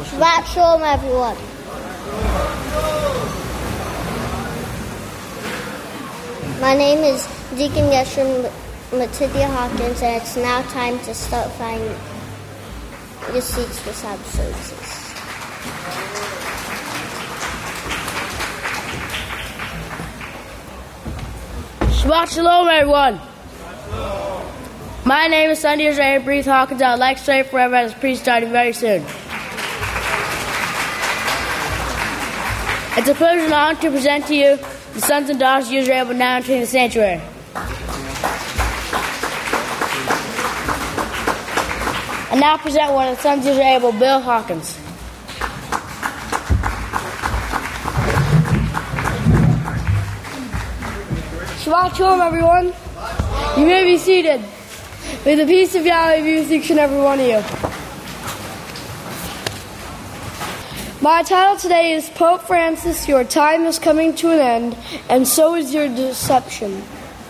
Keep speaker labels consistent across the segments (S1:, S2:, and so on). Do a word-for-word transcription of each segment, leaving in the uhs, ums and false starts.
S1: Shabbat Shalom, everyone. My name is Deacon Yeshua Matithia Hawkins, and it's now time to start finding your seats for Sabbath services.
S2: Shabbat Shalom, everyone. My name is Sunday Israel Breathe Hawkins. I would like to say forever as priest starting very soon. It's a pleasure and honor to present to you the sons and daughters of Israel, but now entering the sanctuary. I now present one of the sons of Israel, Bill Hawkins. Shabbat Shalom, everyone. You may be seated. May the peace of Yahweh be with each and every one of you. My title today is Pope Francis, your time is coming to an end, and so is your deception.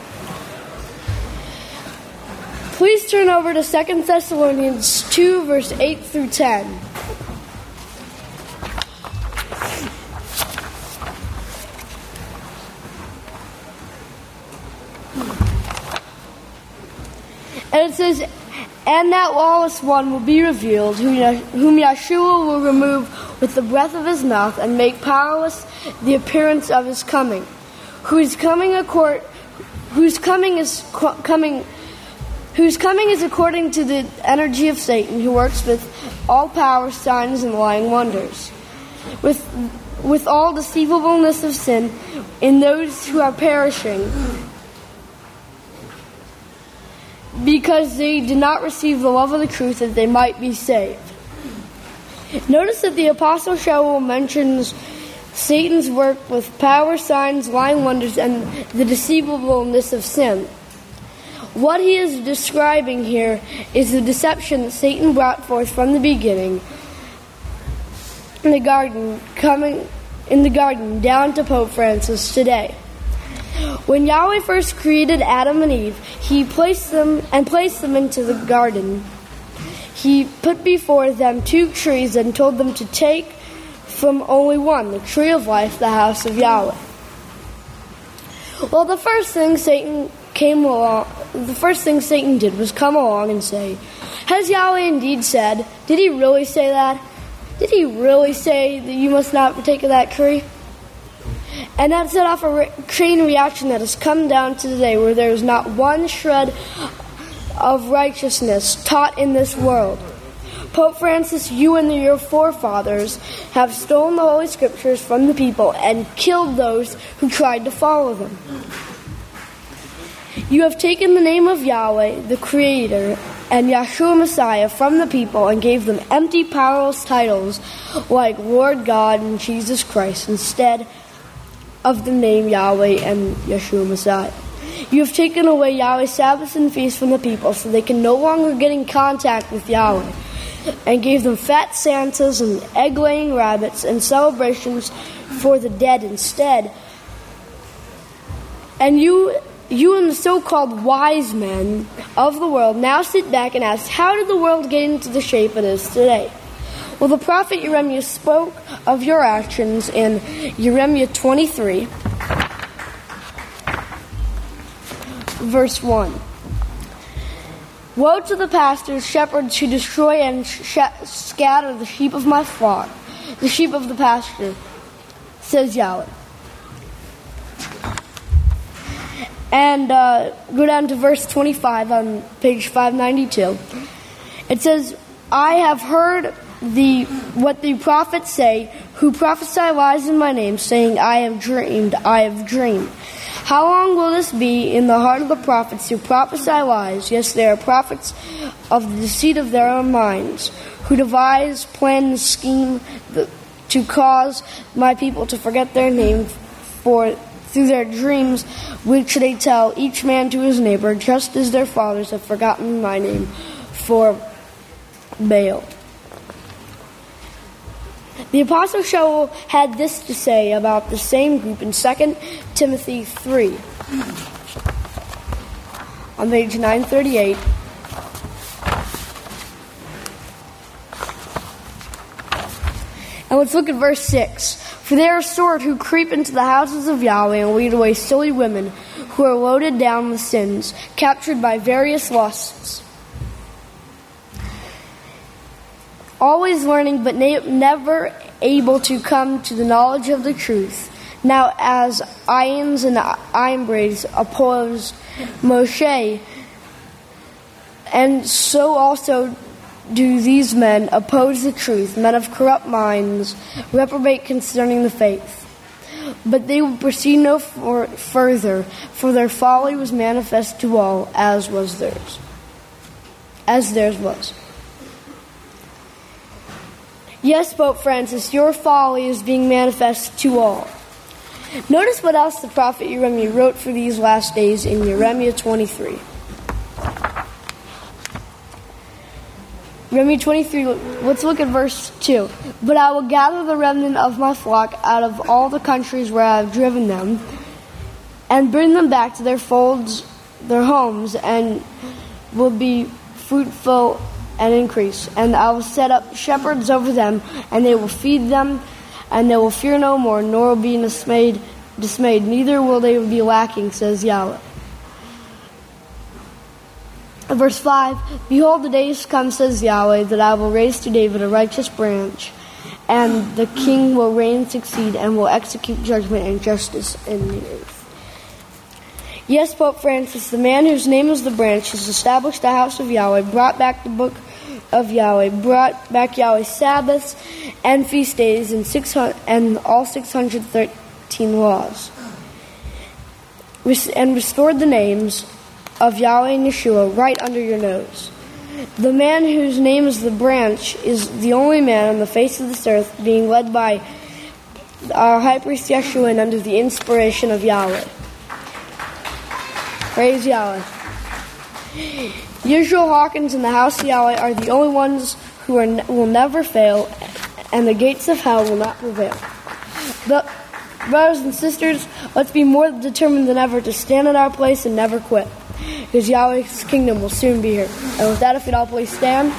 S2: Please turn over to Second Thessalonians two, verse eight through ten. And it says, and that lawless one will be revealed, whom Yeshua will remove with the breath of his mouth and make powerless the appearance of his coming. Whose coming accord, whose coming is coming, whose coming is according to the energy of Satan, who works with all power, signs, and lying wonders, with with all deceivableness of sin in those who are perishing, because they did not receive the love of the truth that they might be saved. Notice that the Apostle Shaul mentions Satan's work with power, signs, lying wonders, and the deceivableness of sin. What he is describing here is the deception that Satan brought forth from the beginning in the garden, coming in the garden down to Pope Francis today. When Yahweh first created Adam and Eve, he placed them and placed them into the garden. He put before them two trees and told them to take from only one, the tree of life, the house of Yahweh. Well, the first thing Satan came along, the first thing Satan did was come along and say, "Has Yahweh indeed said?" Did he really say that? Did he really say that you must not partake of that tree? And that set off a re- chain reaction that has come down to today, where there is not one shred of righteousness taught in this world. Pope Francis, you and your forefathers have stolen the Holy Scriptures from the people and killed those who tried to follow them. You have taken the name of Yahweh, the Creator, and Yeshua Messiah from the people and gave them empty, powerless titles like Lord God and Jesus Christ instead of the name Yahweh and Yeshua Messiah. You have taken away Yahweh's Sabbaths and feasts from the people so they can no longer get in contact with Yahweh, and gave them fat Santas and egg-laying rabbits and celebrations for the dead instead. And you you and the so-called wise men of the world now sit back and ask, how did the world get into the shape it is today? Well, the prophet Jeremiah spoke of your actions in Jeremiah twenty-three, verse one. Woe to the pastors, shepherds who destroy and sh- scatter the sheep of my flock, the sheep of the pasture, says Yahweh. And uh, go down to verse twenty-five on page five ninety-two. It says, I have heard the what the prophets say, who prophesy lies in my name, saying, I have dreamed, I have dreamed. How long will this be in the heart of the prophets who prophesy lies? Yes, they are prophets of the deceit of their own minds, who devise, plan, and scheme the, to cause my people to forget their name, for through their dreams which they tell each man to his neighbor, just as their fathers have forgotten my name for Baal. The Apostle Shaul had this to say about the same group in Second Timothy three. On page nine thirty-eight. And let's look at verse six. For they are a sort who creep into the houses of Yahweh and lead away silly women who are loaded down with sins, captured by various lusts. Always learning, but na- never able to come to the knowledge of the truth. Now, as Ians and Imbrades opposed Moshe, and so also do these men oppose the truth, men of corrupt minds, reprobate concerning the faith. But they will proceed no for- further, for their folly was manifest to all, as was theirs. As theirs was. Yes, Pope Francis, your folly is being manifest to all. Notice what else the prophet Jeremiah wrote for these last days in Jeremiah twenty-three. Jeremiah twenty-three, let's look at verse two. But I will gather the remnant of my flock out of all the countries where I have driven them, and bring them back to their folds, their homes, and will be fruitful and increase. And I will set up shepherds over them, and they will feed them, and they will fear no more, nor will be dismayed, dismayed. Neither will they be lacking, says Yahweh. Verse five, behold, the days come, says Yahweh, that I will raise to David a righteous branch, and the king will reign and succeed, and will execute judgment and justice in the earth. Yes, Pope Francis, the man whose name is the branch, has established the house of Yahweh, brought back the book of Yahweh, brought back Yahweh's Sabbaths and feast days, and six hundred and all six hundred thirteen laws, and restored the names of Yahweh and Yeshua right under your nose. The man whose name is the branch is the only man on the face of this earth, being led by our high priest Yeshua and under the inspiration of Yahweh. Praise Yahweh. Yeshua Hawkins and the house of Yahweh are the only ones who are, will never fail, and the gates of hell will not prevail. But, brothers and sisters, let's be more determined than ever to stand in our place and never quit, because Yahweh's kingdom will soon be here. And with that, if you'd all please stand.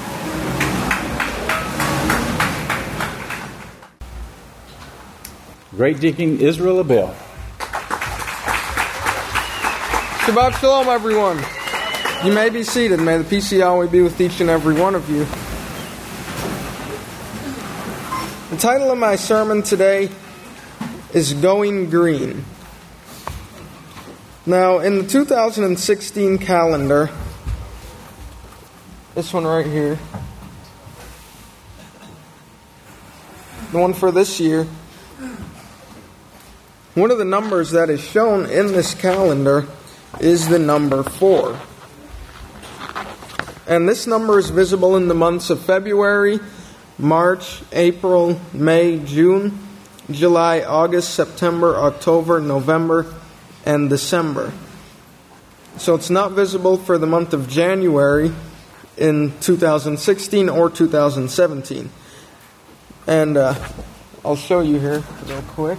S3: Great Deacon Israel Abel.
S4: Shabbat Shalom, everyone. You may be seated. May the peace of Yahweh be with each and every one of you. The title of my sermon today is Going Green. Now, in the two thousand sixteen calendar, this one right here, the one for this year, one of the numbers that is shown in this calendar is the number four. And this number is visible in the months of February, March, April, May, June, July, August, September, October, November, and December. So it's not visible for the month of January in two thousand sixteen or two thousand seventeen. And uh, I'll show you here real quick.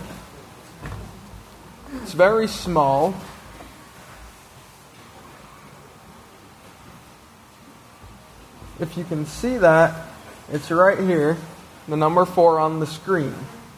S4: It's very small. If you can see that, it's right here, the number four on the screen.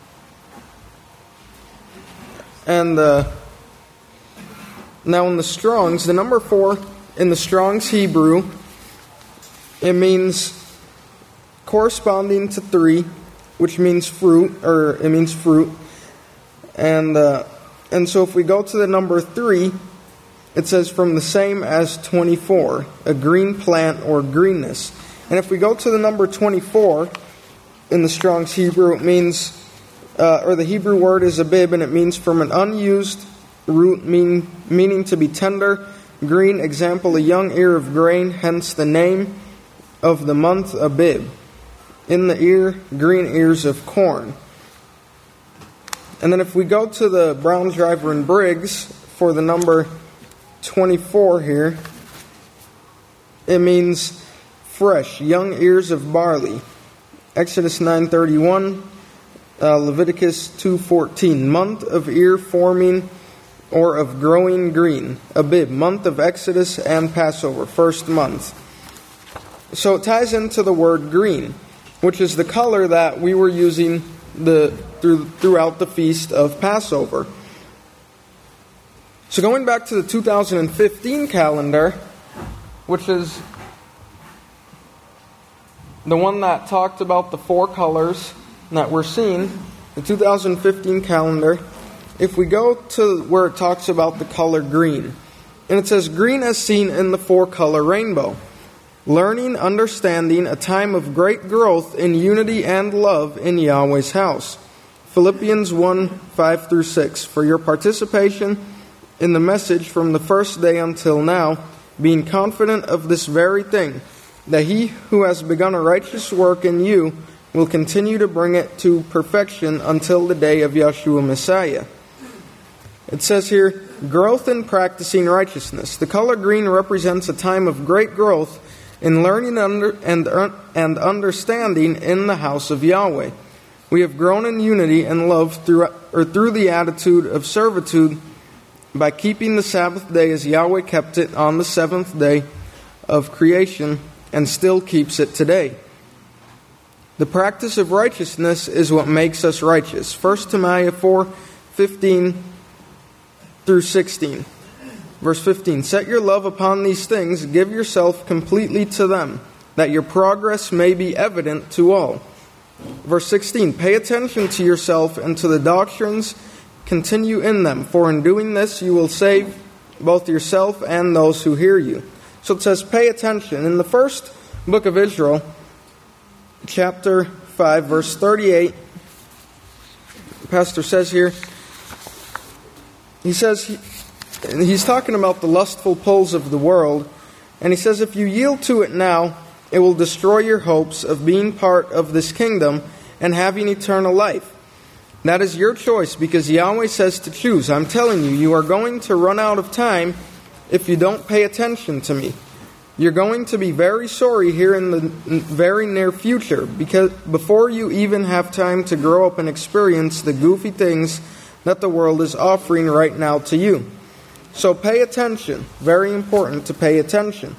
S4: And uh, now in the Strong's, the number four in the Strong's Hebrew, it means corresponding to three, which means fruit, or it means fruit. And uh, and so if we go to the number three, it says from the same as twenty-four, a green plant or greenness. And if we go to the number twenty-four in the Strong's Hebrew, it means, uh, or the Hebrew word is abib, and it means from an unused root, mean, meaning to be tender, green, example, a young ear of grain, hence the name of the month abib. In the ear, green ears of corn. And then if we go to the Brown, Driver, and Briggs for the number twenty-four here, it means fresh, young ears of barley. Exodus nine thirty-one, uh, Leviticus two fourteen, month of ear forming or of growing green. Abib, month of Exodus and Passover, first month. So it ties into the word green, which is the color that we were using the through, throughout the feast of Passover. So going back to the two thousand fifteen calendar, which is the one that talked about the four colors that we're seeing, the two thousand fifteen calendar, if we go to where it talks about the color green, and it says, green as seen in the four-color rainbow, learning, understanding, a time of great growth in unity and love in Yahweh's house. Philippians one, five through six, for your participation in the message from the first day until now, being confident of this very thing, that he who has begun a righteous work in you will continue to bring it to perfection until the day of Yeshua Messiah. It says here, growth in practicing righteousness. The color green represents a time of great growth in learning under, and, and understanding in the house of Yahweh. We have grown in unity and love through, or through the attitude of servitude by keeping the Sabbath day as Yahweh kept it on the seventh day of creation and still keeps it today. The practice of righteousness is what makes us righteous. First Timothy four, fifteen through sixteen. Verse fifteen, set your love upon these things, give yourself completely to them, that your progress may be evident to all. Verse sixteen, pay attention to yourself and to the doctrines, continue in them, for in doing this you will save both yourself and those who hear you. So it says pay attention. In the first book of Israel, chapter five, verse thirty-eight, the pastor says here, he says, he, he's talking about the lustful pulls of the world, and he says, if you yield to it now, it will destroy your hopes of being part of this kingdom and having eternal life. That is your choice, because Yahweh says to choose. I'm telling you, you are going to run out of time if you don't pay attention to me. You're going to be very sorry here in the very near future, because before you even have time to grow up and experience the goofy things that the world is offering right now to you. So pay attention. Very important to pay attention.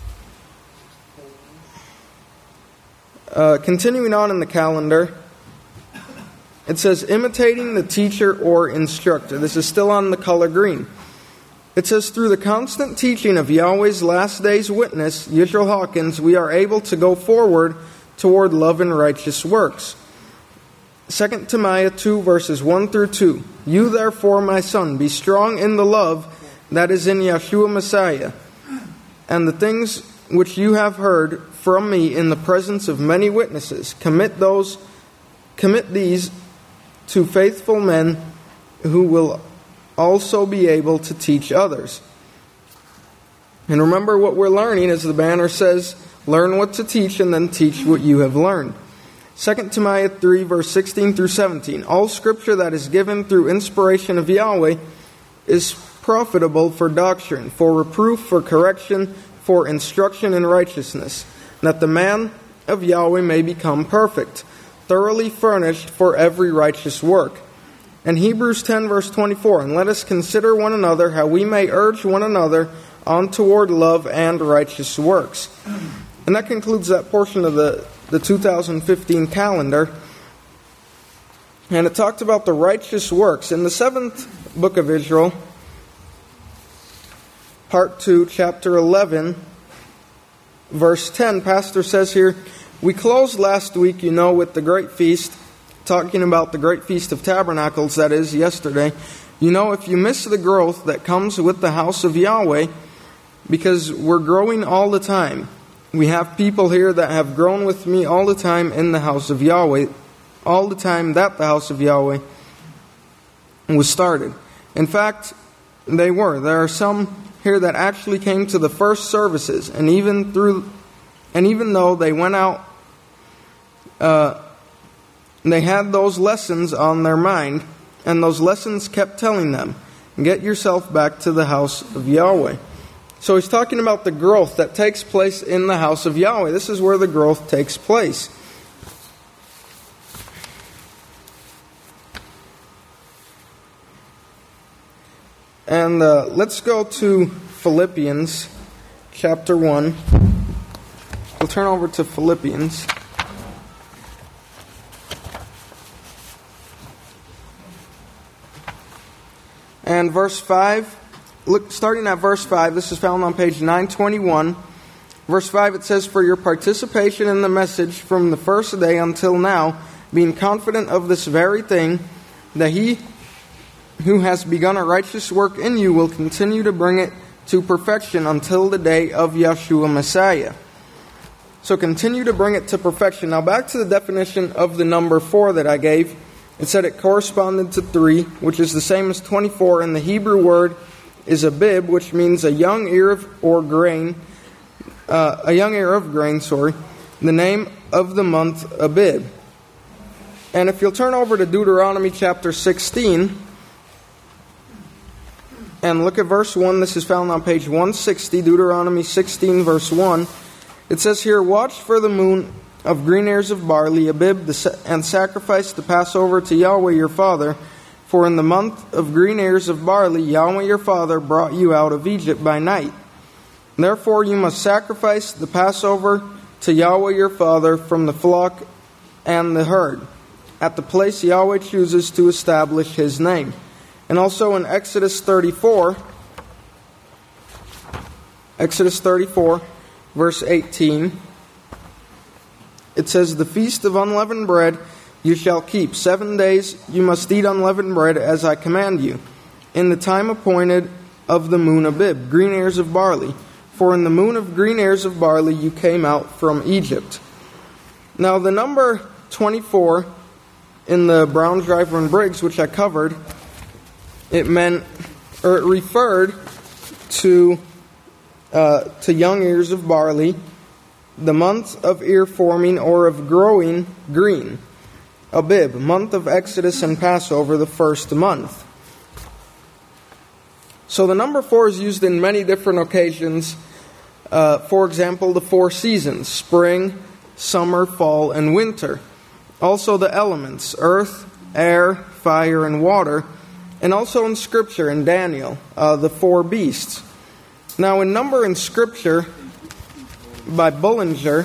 S4: Uh, continuing on in the calendar, it says, imitating the teacher or instructor. This is still on the color green. It says, through the constant teaching of Yahweh's last day's witness, Yisrael Hawkins, we are able to go forward toward love and righteous works. Second Timothy two, verses one through two. You therefore, my son, be strong in the love that is in Yeshua Messiah, and the things which you have heard from me in the presence of many witnesses. Commit those, commit these to faithful men who will also be able to teach others. And remember, what we're learning, as the banner says, learn what to teach and then teach what you have learned. Second Timothy three, verse sixteen through seventeen. All scripture that is given through inspiration of Yahweh is profitable for doctrine, for reproof, for correction, for instruction in righteousness, that the man of Yahweh may become perfect, thoroughly furnished for every righteous work. And Hebrews ten, verse twenty-four, and let us consider one another how we may urge one another on toward love and righteous works. And that concludes that portion of the, the two thousand fifteen calendar. And it talked about the righteous works. In the seventh book of Israel, part two, chapter eleven, verse ten, pastor says here, we closed last week, you know, with the great feast, talking about the great feast of tabernacles, that is, yesterday. You know, if you miss the growth that comes with the house of Yahweh, because we're growing all the time. We have people here that have grown with me all the time in the house of Yahweh, all the time that the house of Yahweh was started. In fact, they were. There are some here that actually came to the first services, and even through, and even though they went out, uh, they had those lessons on their mind, and those lessons kept telling them, get yourself back to the house of Yahweh. So he's talking about the growth that takes place in the house of Yahweh. This is where the growth takes place. And uh, let's go to Philippians chapter one. We'll turn over to Philippians. And verse five, look, starting at verse five, this is found on page nine twenty-one. Verse five, it says, "For your participation in the message from the first day until now, being confident of this very thing, that he who has begun a righteous work in you will continue to bring it to perfection until the day of Yeshua Messiah." So continue to bring it to perfection. Now back to the definition of the number four that I gave. It said it corresponded to three, which is the same as twenty-four, and the Hebrew word is abib, which means a young ear of, or grain, uh, a young ear of grain, sorry, the name of the month Abib. And if you'll turn over to Deuteronomy chapter sixteen, and look at verse one, this is found on page one sixty, Deuteronomy sixteen, verse one. It says here, "Watch for the moon of green ears of barley, Abib, and sacrifice the Passover to Yahweh your Father. For in the month of green ears of barley, Yahweh your Father brought you out of Egypt by night. Therefore you must sacrifice the Passover to Yahweh your Father from the flock and the herd, at the place Yahweh chooses to establish His name." And also in Exodus thirty-four, Exodus thirty-four, verse eighteen, it says, "The feast of unleavened bread you shall keep. Seven days you must eat unleavened bread as I command you, in the time appointed of the moon Abib, green ears of barley. For in the moon of green ears of barley you came out from Egypt." Now the number twenty-four in the Brown, Driver, and Briggs, which I covered, it meant, or it referred to uh, to young ears of barley, the month of ear forming or of growing green. Abib, month of Exodus and Passover, the first month. So the number four is used in many different occasions. Uh, for example, the four seasons: spring, summer, fall, and winter. Also the elements: earth, air, fire, and water. And also in Scripture, in Daniel, uh, the four beasts. Now in number in Scripture, by Bullinger,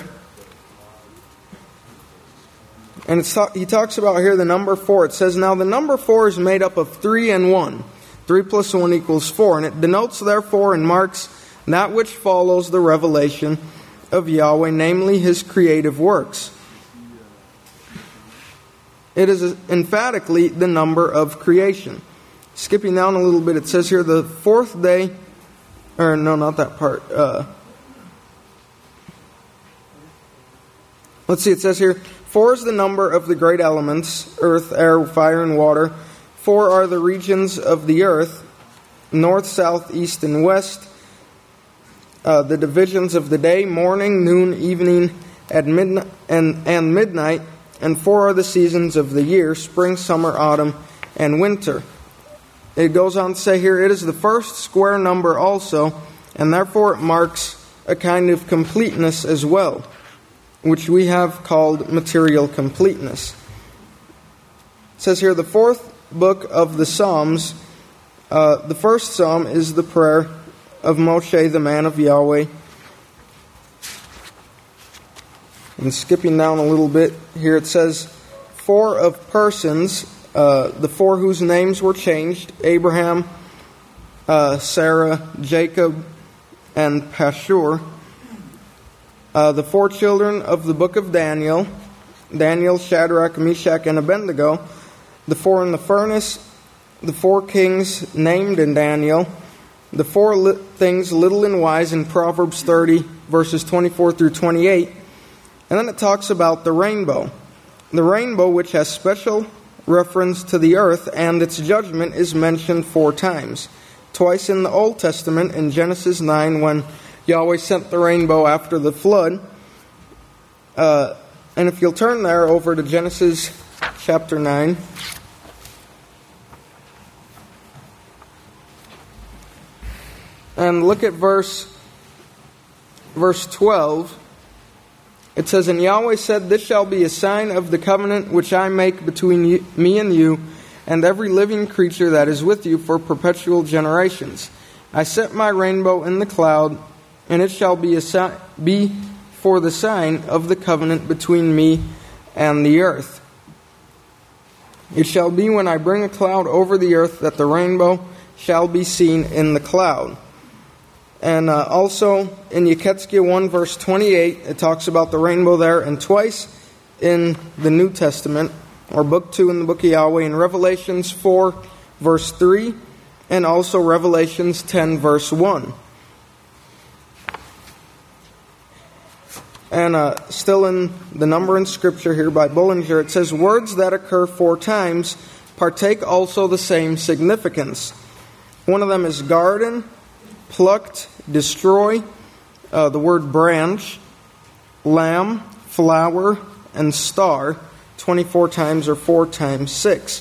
S4: and it's ta- he talks about here the number four. It says, "Now the number four is made up of three and one. Three plus one equals four. And it denotes, therefore, and marks that which follows the revelation of Yahweh, namely His creative works. It is emphatically the number of creation." Skipping down a little bit, it says here the fourth day, or no, not that part. Uh, let's see, it says here, "Four is the number of the great elements, earth, air, fire, and water. Four are the regions of the earth, north, south, east, and west. Uh, the divisions of the day, morning, noon, evening, and midnight, and, and midnight. And four are the seasons of the year, spring, summer, autumn, and winter." It goes on to say here, "It is the first square number also, and therefore it marks a kind of completeness as well, which we have called material completeness." It says here, the fourth book of the Psalms, uh, the first psalm is the prayer of Moshe, the man of Yahweh. And skipping down a little bit, here it says, four of persons, uh, the four whose names were changed: Abraham, uh, Sarah, Jacob, and Pashur. Uh, the four children of the book of Daniel: Daniel, Shadrach, Meshach, and Abednego. The four in the furnace: the four kings named in Daniel. The four li- things little and wise in Proverbs thirty, verses twenty-four through twenty-eight. And then it talks about the rainbow. The rainbow, which has special reference to the earth, and its judgment is mentioned four times. Twice in the Old Testament, in Genesis nine, when Yahweh sent the rainbow after the flood. Uh, and if you'll turn there over to Genesis chapter nine. And look at verse, verse twelve. It says, "And Yahweh said, This shall be a sign of the covenant which I make between you, me and you, and every living creature that is with you for perpetual generations. I set my rainbow in the cloud, and it shall be a si- be for the sign of the covenant between me and the earth. It shall be when I bring a cloud over the earth that the rainbow shall be seen in the cloud. And uh, also in Yeketskia one verse twenty-eight, it talks about the rainbow there, and twice in the New Testament, or book two in the book of Yahweh, in Revelations four verse three, and also Revelations ten verse one. And uh, still in the number in Scripture here by Bullinger, it says, words that occur four times partake also the same significance. One of them is garden, plucked, destroy, uh, the word branch, lamb, flower, and star, twenty-four times or four times six.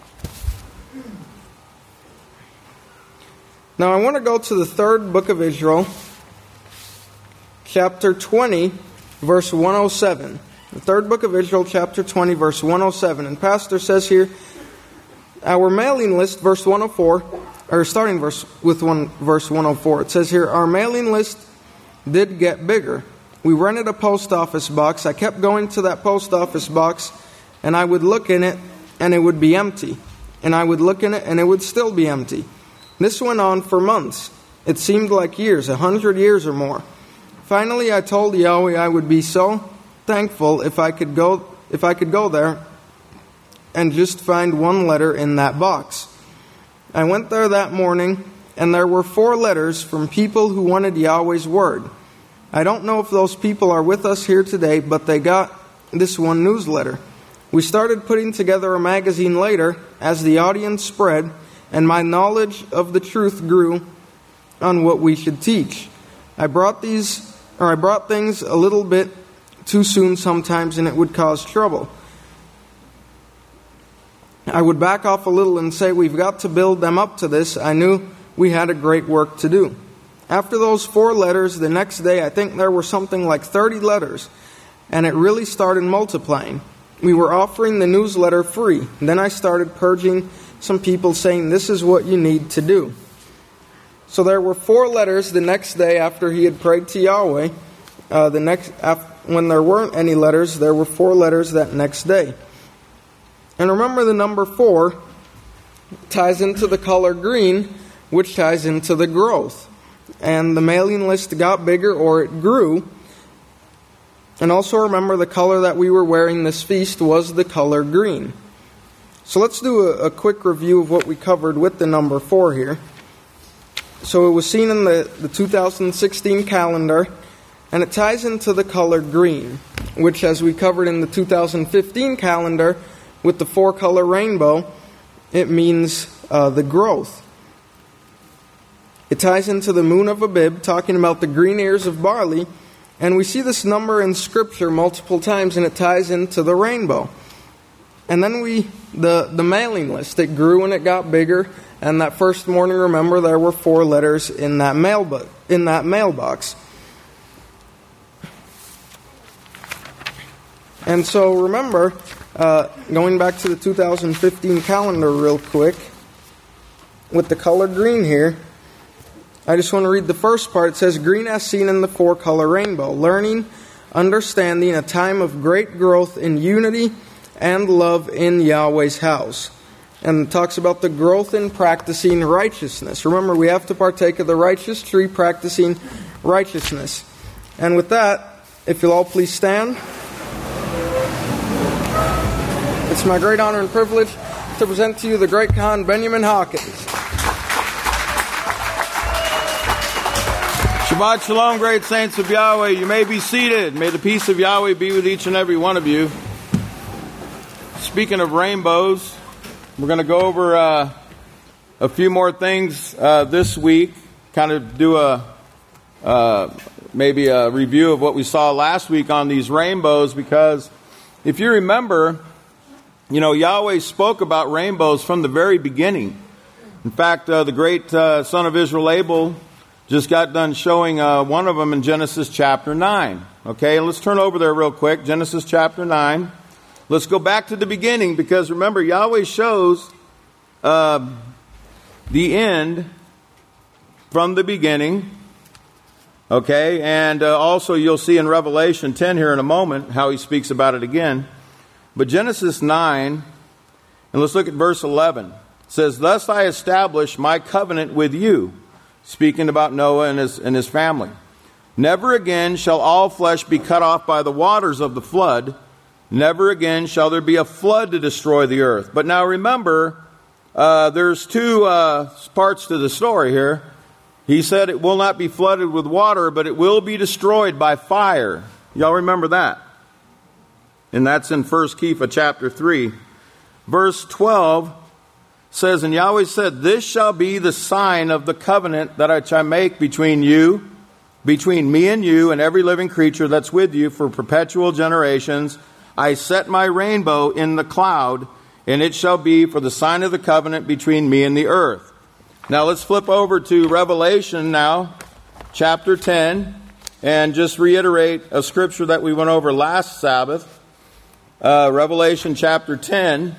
S4: Now I want to go to the third book of Israel, chapter twenty, verse one oh seven. The third book of Israel, chapter twenty, verse one oh seven. And Pastor says here, our mailing list, verse one oh four, or starting verse with one verse one oh four. It says here, our mailing list did get bigger. We rented a post office box. I kept going to that post office box, and I would look in it, and it would be empty. And I would look in it, and it would still be empty. This went on for months. It seemed like years, a hundred years or more. Finally, I told Yahweh I would be so thankful if I could go, if I could go there and just find one letter in that box. I went there that morning, and there were four letters from people who wanted Yahweh's word. I don't know if those people are with us here today, but they got this one newsletter. We started putting together a magazine later as the audience spread, and my knowledge of the truth grew on what we should teach. I brought these, or I brought things a little bit too soon sometimes, and it would cause trouble. I would back off a little and say, we've got to build them up to this. I knew we had a great work to do. After those four letters, the next day, I think there were something like thirty letters, and it really started multiplying. We were offering the newsletter free. Then I started purging some people saying, this is what you need to do. So there were four letters the next day after he had prayed to Yahweh. Uh, the next, after, when there weren't any letters, there were four letters that next day. And remember, the number four ties into the color green, which ties into the growth. And the mailing list got bigger, or it grew. And also remember, the color that we were wearing this feast was the color green. So let's do a, a quick review of what we covered with the number four here. So it was seen in the, the two thousand sixteen calendar, and it ties into the color green, which, as we covered in the two thousand fifteen calendar, with the four-color rainbow, it means uh, the growth. It ties into the moon of Abib, talking about the green ears of barley, and we see this number in Scripture multiple times, and it ties into the rainbow. And then we, the, the mailing list, it grew and it got bigger, and that first morning, remember, there were four letters in that mailbox. In that mailbox. And so remember, uh, going back to the two thousand fifteen calendar real quick, with the color green here, I just want to read the first part. It says, green as seen in the four-color rainbow, learning, understanding, a time of great growth in unity and love in Yahweh's house. And it talks about the growth in practicing righteousness. Remember, we have to partake of the righteous tree, practicing righteousness. And with that, if you'll all please stand. It's my great honor and privilege to present to you the great Khan Benjamin Hawkins.
S3: Shabbat Shalom, great saints of Yahweh. You may be seated. May the peace of Yahweh be with each and every one of you. Speaking of rainbows, we're going to go over uh, a few more things uh, this week. Kind of do a uh, maybe a review of what we saw last week on these rainbows, because if you remember, you know, Yahweh spoke about rainbows from the very beginning. In fact, uh, the great uh, son of Israel, Abel, just got done showing uh, one of them in Genesis chapter nine. Okay, let's turn over there real quick. Genesis chapter nine. Let's go back to the beginning, because remember, Yahweh shows uh, the end from the beginning. Okay, and uh, also you'll see in Revelation ten here in a moment how he speaks about it again. But Genesis nine, and let's look at verse eleven. says, thus I establish my covenant with you, speaking about Noah and his, and his family. Never again shall all flesh be cut off by the waters of the flood. Never again shall there be a flood to destroy the earth. But now remember, uh, there's two uh, parts to the story here. He said it will not be flooded with water, but it will be destroyed by fire. Y'all remember that? And that's in First Kepha chapter three. Verse twelve says, and Yahweh said, this shall be the sign of the covenant that I shall make between you, between me and you and every living creature that's with you for perpetual generations. I set my rainbow in the cloud, and it shall be for the sign of the covenant between me and the earth. Now let's flip over to Revelation now, chapter ten, and just reiterate a scripture that we went over last Sabbath. Uh, Revelation chapter ten,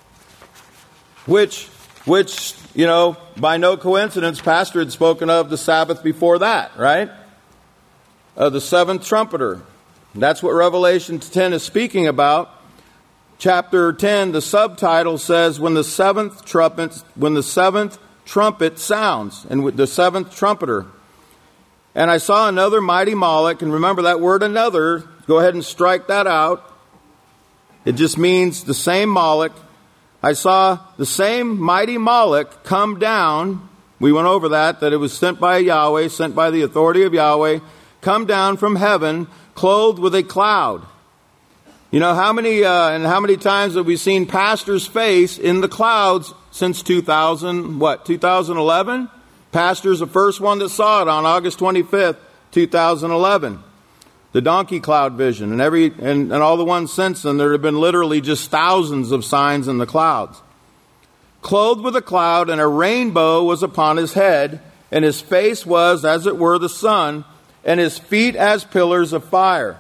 S3: which, which, you know, by no coincidence, Pastor had spoken of the Sabbath before that, right? Uh, the seventh trumpeter. That's what Revelation ten is speaking about. Chapter ten, the subtitle says, when the seventh trumpet, when the seventh trumpet sounds, and with the seventh trumpeter. And I saw another mighty Moloch, and remember that word another, go ahead and strike that out. It just means the same Moloch. I saw the same mighty Moloch come down. We went over that, that it was sent by Yahweh, sent by the authority of Yahweh, come down from heaven, clothed with a cloud. You know, how many uh, and how many times have we seen Pastor's face in the clouds since two thousand, what, two thousand eleven? Pastor's the first one that saw it on August twenty-fifth, two thousand eleven. The donkey cloud vision, and every and, and all the ones since then, there have been literally just thousands of signs in the clouds. Clothed with a cloud, and a rainbow was upon his head, and his face was as it were the sun, and his feet as pillars of fire.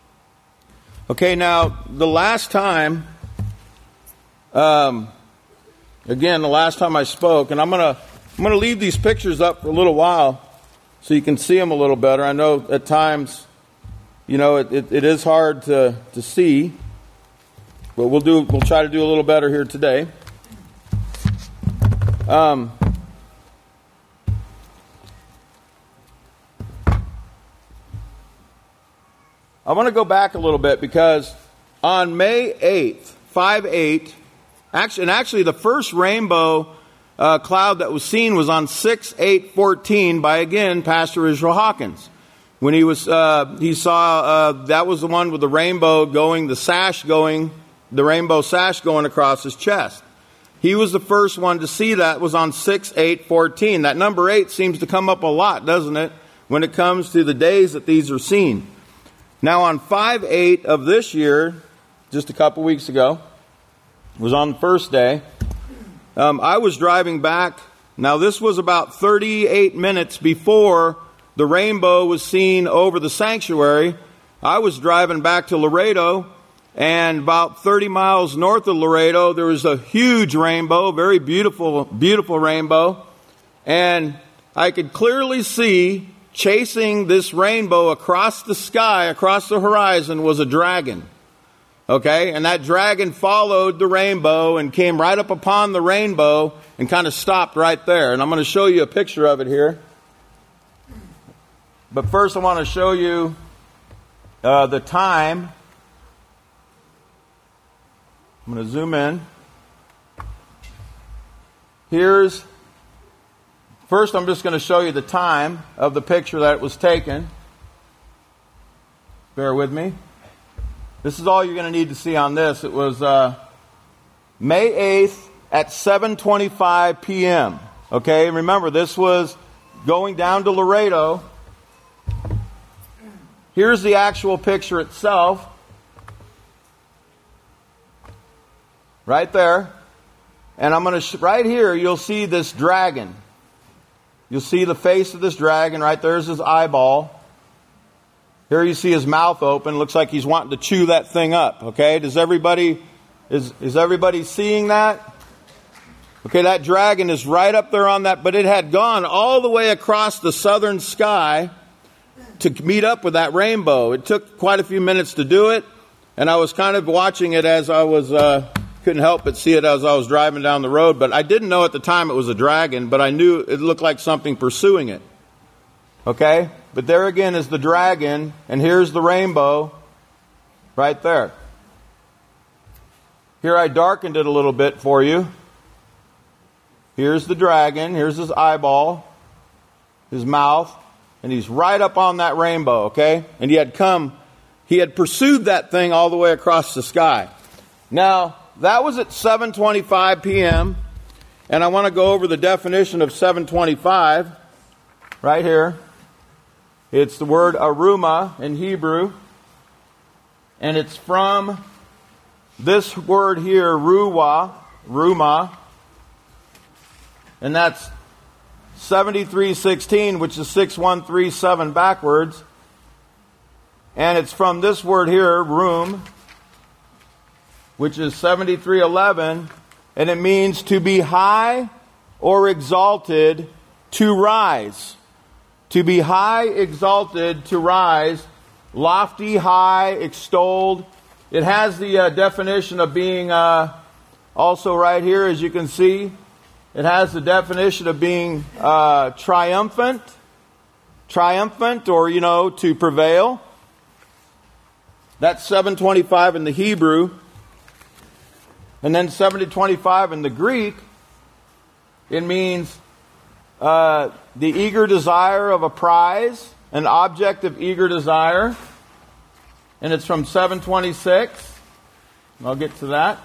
S3: Okay, now the last time, um, again, the last time I spoke, and I'm gonna I'm gonna leave these pictures up for a little while so you can see them a little better. I know at times, you know, it, it, it is hard to, to see, but we'll do. We'll try to do a little better here today. Um, I want to go back a little bit because on May eighth, five eight, actually, and actually the first rainbow uh, cloud that was seen was on six eight fourteen by, again, Pastor Israel Hawkins. When he was, uh, he saw, uh, that was the one with the rainbow going, the sash going, the rainbow sash going across his chest. He was the first one to see that, was on six eight fourteen. That number eight seems to come up a lot, doesn't it, when it comes to the days that these are seen. Now on five eight of this year, just a couple weeks ago, was on the first day, um, I was driving back. Now this was about thirty-eight minutes before the rainbow was seen over the sanctuary. I was driving back to Laredo, and about thirty miles north of Laredo, there was a huge rainbow, very beautiful, beautiful rainbow. And I could clearly see, chasing this rainbow across the sky, across the horizon, was a dragon. Okay? And that dragon followed the rainbow and came right up upon the rainbow and kind of stopped right there. And I'm going to show you a picture of it here. But first I want to show you uh, the time. I'm going to zoom in. Here's, first I'm just going to show you the time of the picture that was taken. Bear with me. This is all you're going to need to see on this. It was uh, May eighth at seven twenty-five p.m. Okay, remember this was going down to Laredo. Here's the actual picture itself. Right there. And I'm going to, sh- right here, you'll see this dragon. You'll see the face of this dragon. Right there's his eyeball. Here you see his mouth open. Looks like he's wanting to chew that thing up. Okay, does everybody, is, is everybody seeing that? Okay, that dragon is right up there on that, but it had gone all the way across the southern sky to meet up with that rainbow. It took quite a few minutes to do it, and I was kind of watching it as I was uh, couldn't help but see it as I was driving down the road. But I didn't know at the time it was a dragon, but I knew it looked like something pursuing it. Okay? But there again is the dragon, and here's the rainbow right there. Here I darkened it a little bit for you. Here's the dragon. Here's his eyeball, his mouth, and he's right up on that rainbow, okay? And he had come, he had pursued that thing all the way across the sky. Now, that was at seven twenty-five p.m., and I want to go over the definition of seven twenty-five right here. It's the word aruma in Hebrew, and it's from this word here, ruwa, ruma, and that's seventy-three sixteen, which is six one three seven backwards, and it's from this word here, room, which is seventy-three eleven, and it means to be high or exalted, to rise. To be high, exalted, to rise, lofty, high, extolled. It has the uh, definition of being uh, also right here, as you can see. It has the definition of being uh, triumphant, triumphant, or, you know, to prevail. That's seven twenty-five in the Hebrew. And then seven twenty-five in the Greek, it means uh, the eager desire of a prize, an object of eager desire. And it's from seven twenty-six. I'll get to that.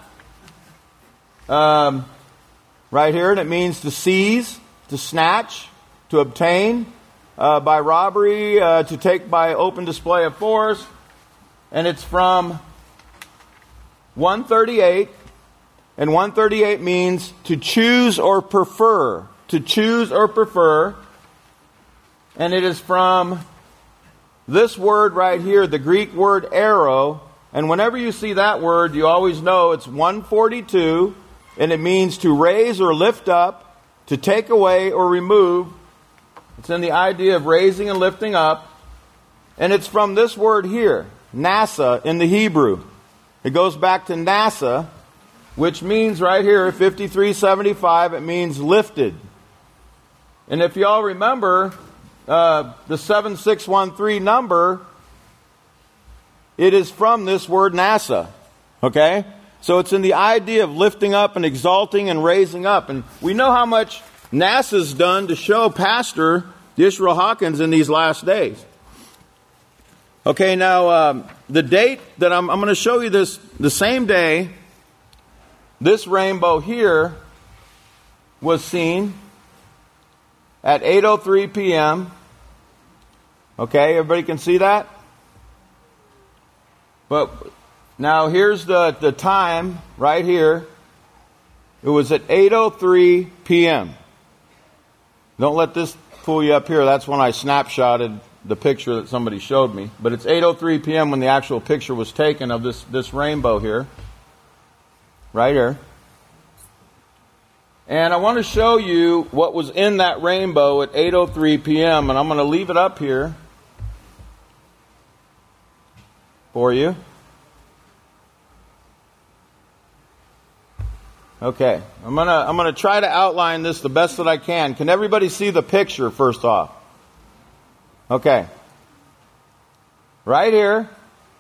S3: Um, right here, and it means to seize, to snatch, to obtain uh, by robbery, uh, to take by open display of force. And it's from one thirty-eight. And one thirty-eight means to choose or prefer. To choose or prefer. And it is from this word right here, the Greek word arrow. And whenever you see that word, you always know it's one forty-two. And it means to raise or lift up, to take away or remove. It's in the idea of raising and lifting up. And it's from this word here, NASA, in the Hebrew. It goes back to NASA, which means right here, fifty-three seventy-five, it means lifted. And if you all remember, uh, the seven six one three number, it is from this word NASA. Okay? So it's in the idea of lifting up and exalting and raising up. And we know how much NASA's done to show Pastor Yisrael Hawkins in these last days. Okay, now um, the date that I'm, I'm going to show you this, the same day, this rainbow here was seen at eight oh three p.m. Okay, everybody can see that? But now here's the, the time right here. It was at eight oh three p.m. Don't let this fool you up here. That's when I snapshotted the picture that somebody showed me. But it's eight oh three p.m. when the actual picture was taken of this, this rainbow here. Right here. And I want to show you what was in that rainbow at eight oh three p.m. And I'm going to leave it up here for you. Okay, I'm going to I'm going to try to outline this the best that I can. Can everybody see the picture first off? Okay. Right here,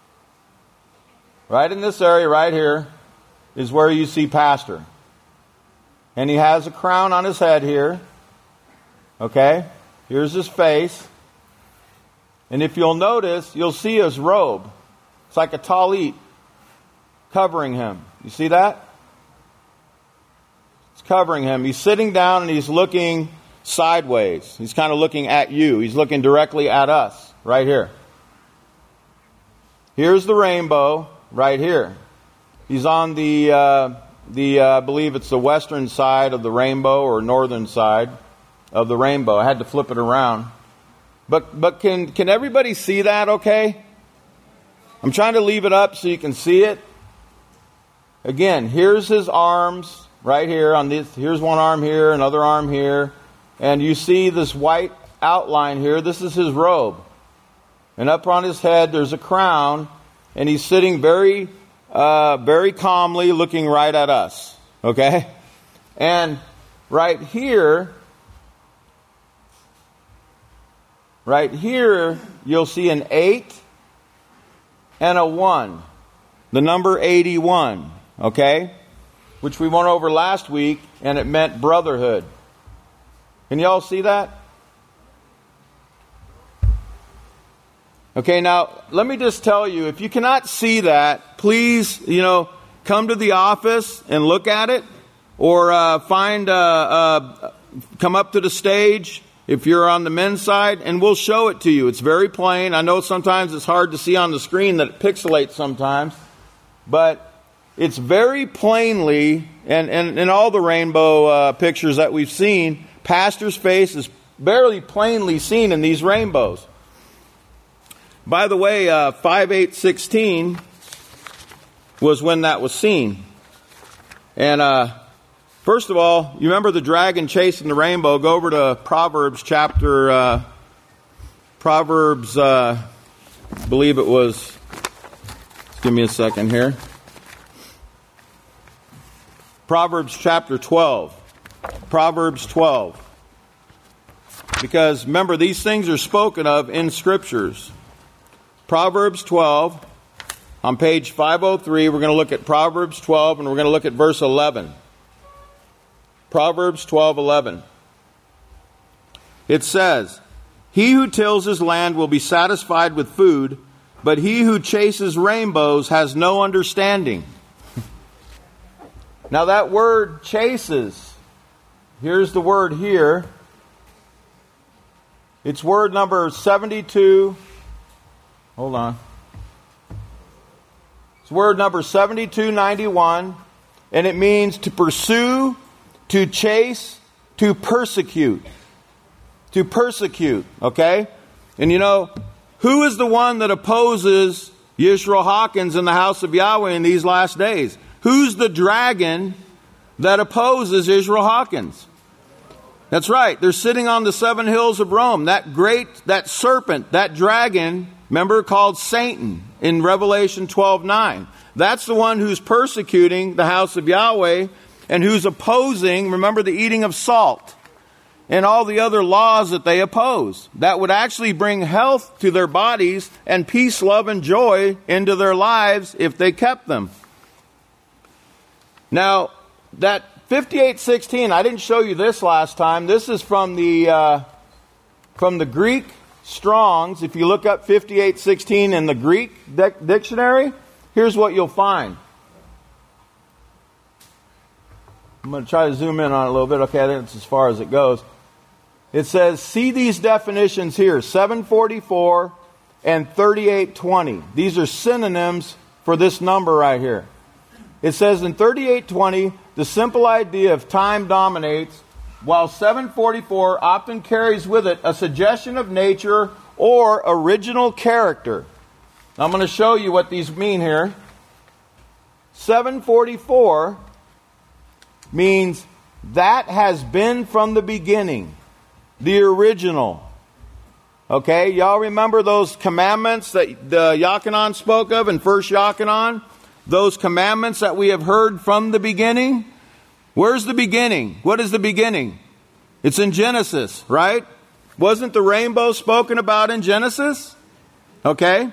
S3: right in this area right here, is where you see Pastor. And he has a crown on his head here. Okay? Here's his face. And if you'll notice, you'll see his robe. It's like a talit covering him. You see that? It's covering him. He's sitting down and he's looking sideways. He's kind of looking at you. He's looking directly at us right here. Here's the rainbow right here. He's on the, uh, the uh, I believe it's the western side of the rainbow or northern side of the rainbow. I had to flip it around. But but can can everybody see that okay? I'm trying to leave it up so you can see it. Again, here's his arms right here. On this, here's one arm here, another arm here. And you see this white outline here. This is his robe. And up on his head there's a crown. And he's sitting very uh, very calmly looking right at us. Okay? And right here, right here, you'll see an eight and a one. The number eighty-one. Okay? Which we went over last week, and it meant brotherhood. Can you all see that? Okay, now, let me just tell you, if you cannot see that, please, you know, come to the office and look at it, or uh, find, uh, uh, come up to the stage if you're on the men's side, and we'll show it to you. It's very plain. I know sometimes it's hard to see on the screen, that it pixelates sometimes, but it's very plainly, and, and, and all the rainbow uh, pictures that we've seen, Pastor's face is barely plainly seen in these rainbows. By the way, uh, five eight sixteen was when that was seen. And uh, first of all, you remember the dragon chasing the rainbow. Go over to Proverbs chapter, uh, Proverbs, uh, I believe it was, give me a second here. Proverbs chapter twelve. Proverbs twelve. Because remember, these things are spoken of in Scriptures. Proverbs twelve, on page five oh three, we're going to look at Proverbs twelve, and we're going to look at verse eleven. Proverbs twelve eleven. It says, "He who tills his land will be satisfied with food, but he who chases rainbows has no understanding." Now that word chases, here's the word here. It's word number seventy-two. Hold on. It's word number seventy-two ninety-one, and it means to pursue, to chase, to persecute. To persecute, okay? And you know, who is the one that opposes Yisrael Hawkins in the house of Yahweh in these last days? Who's the dragon that opposes Israel Hawkins? That's right. They're sitting on the seven hills of Rome. That great, that serpent, that dragon, remember, called Satan in Revelation twelve nine. That's the one who's persecuting the house of Yahweh and who's opposing, remember, the eating of salt and all the other laws that they oppose. That would actually bring health to their bodies and peace, love, and joy into their lives if they kept them. Now, that fifty-eight sixteen, I didn't show you this last time. This is from the uh, from the Greek Strong's. If you look up fifty-eight sixteen in the Greek de- dictionary, here's what you'll find. I'm going to try to zoom in on it a little bit. Okay, I think it's as far as it goes. It says, see these definitions here, seven forty-four and thirty-eight twenty. These are synonyms for this number right here. It says in thirty-eight twenty, the simple idea of time dominates, while seven forty-four often carries with it a suggestion of nature or original character. Now, I'm going to show you what these mean here. seven forty-four means that has been from the beginning, the original. Okay, y'all remember those commandments that the Yachanan spoke of in First Yachanan? Those commandments that we have heard from the beginning? Where's the beginning? What is the beginning? It's in Genesis, right? Wasn't the rainbow spoken about in Genesis? Okay.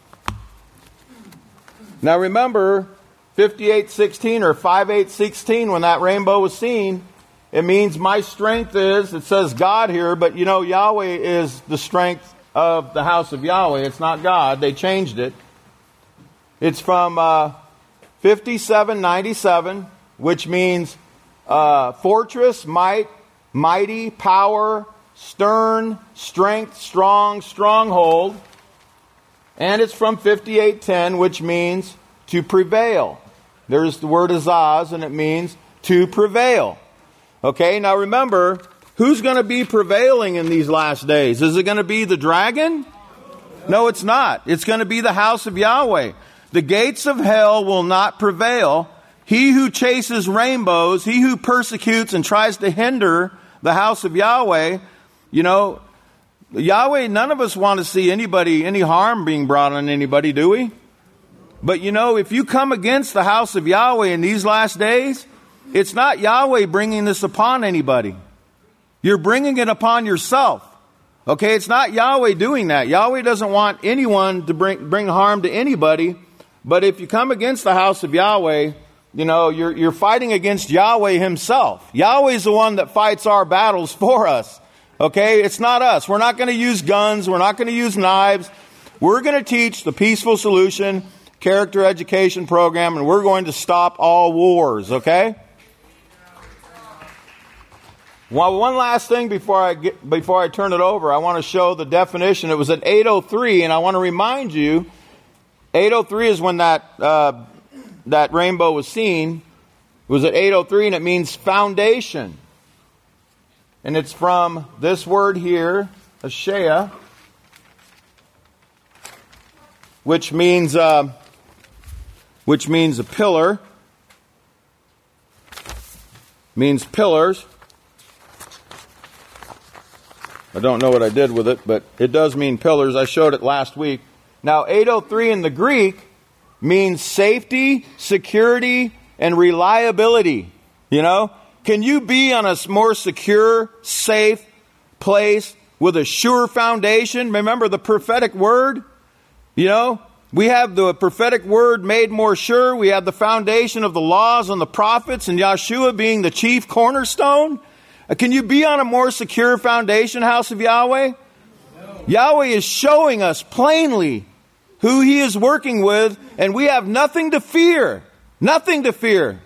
S3: Now remember, fifty-eight sixteen or five eight sixteen, when that rainbow was seen, it means my strength is, it says God here, but you know, Yahweh is the strength of the house of Yahweh. It's not God. They changed it. It's from uh, fifty-seven ninety-seven, which means uh, fortress, might, mighty, power, stern, strength, strong, stronghold. And it's from fifty-eight ten, which means to prevail. There's the word azaz, and it means to prevail. Okay, now remember, who's going to be prevailing in these last days? Is it going to be the dragon? No, it's not. It's going to be the house of Yahweh. The gates of hell will not prevail. He who chases rainbows, he who persecutes and tries to hinder the house of Yahweh, you know, Yahweh, none of us want to see anybody, any harm being brought on anybody, do we? But you know, if you come against the house of Yahweh in these last days, it's not Yahweh bringing this upon anybody. You're bringing it upon yourself. Okay, it's not Yahweh doing that. Yahweh doesn't want anyone to bring bring harm to anybody. But if you come against the house of Yahweh, you know, you're you're fighting against Yahweh himself. Yahweh's the one that fights our battles for us. Okay, it's not us. We're not going to use guns. We're not going to use knives. We're going to teach the Peaceful Solution Character Education Program, and we're going to stop all wars. Okay. Well, one last thing before I get, before I turn it over, I want to show the definition. It was at eight oh three, and I want to remind you, eight oh three is when that uh, that rainbow was seen. It was at eight oh three, and it means foundation. And it's from this word here, Ashea, which means uh, which means a pillar, means pillars. I don't know what I did with it, but it does mean pillars. I showed it last week. Now, eight oh three in the Greek means safety, security, and reliability. You know, can you be on a more secure, safe place with a sure foundation? Remember the prophetic word? You know, we have the prophetic word made more sure. We have the foundation of the laws and the prophets, and Yeshua being the chief cornerstone. Can you be on a more secure foundation, house of Yahweh? No. Yahweh is showing us plainly who He is working with, and we have nothing to fear. Nothing to fear.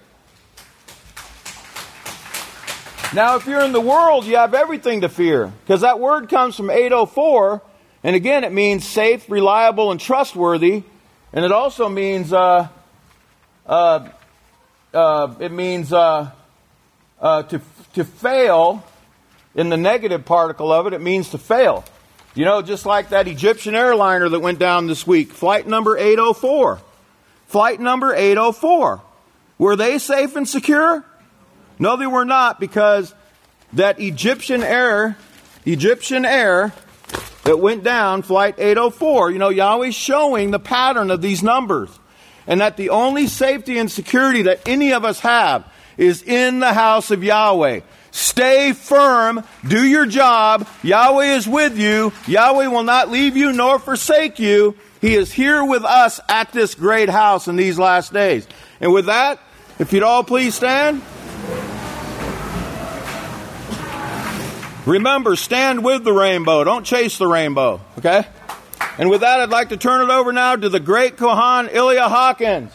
S3: Now, if you're in the world, you have everything to fear, because that word comes from eight oh four, and again, it means safe, reliable, and trustworthy, and it also means, uh, uh, uh, it means uh, uh, to To fail, in the negative particle of it, it means to fail. You know, just like that Egyptian airliner that went down this week, flight number eight oh four. Flight number eight oh four. Were they safe and secure? No, they were not, because that Egyptian air, Egyptian air that went down, flight eight oh four, you know, Yahweh's showing the pattern of these numbers. And that the only safety and security that any of us have is in the house of Yahweh. Stay firm. Do your job. Yahweh is with you. Yahweh will not leave you nor forsake you. He is here with us at this great house in these last days. And with that, if you'd all please stand. Remember, stand with the rainbow. Don't chase the rainbow. Okay? And with that, I'd like to turn it over now to the great Kohan Ilya Hawkins.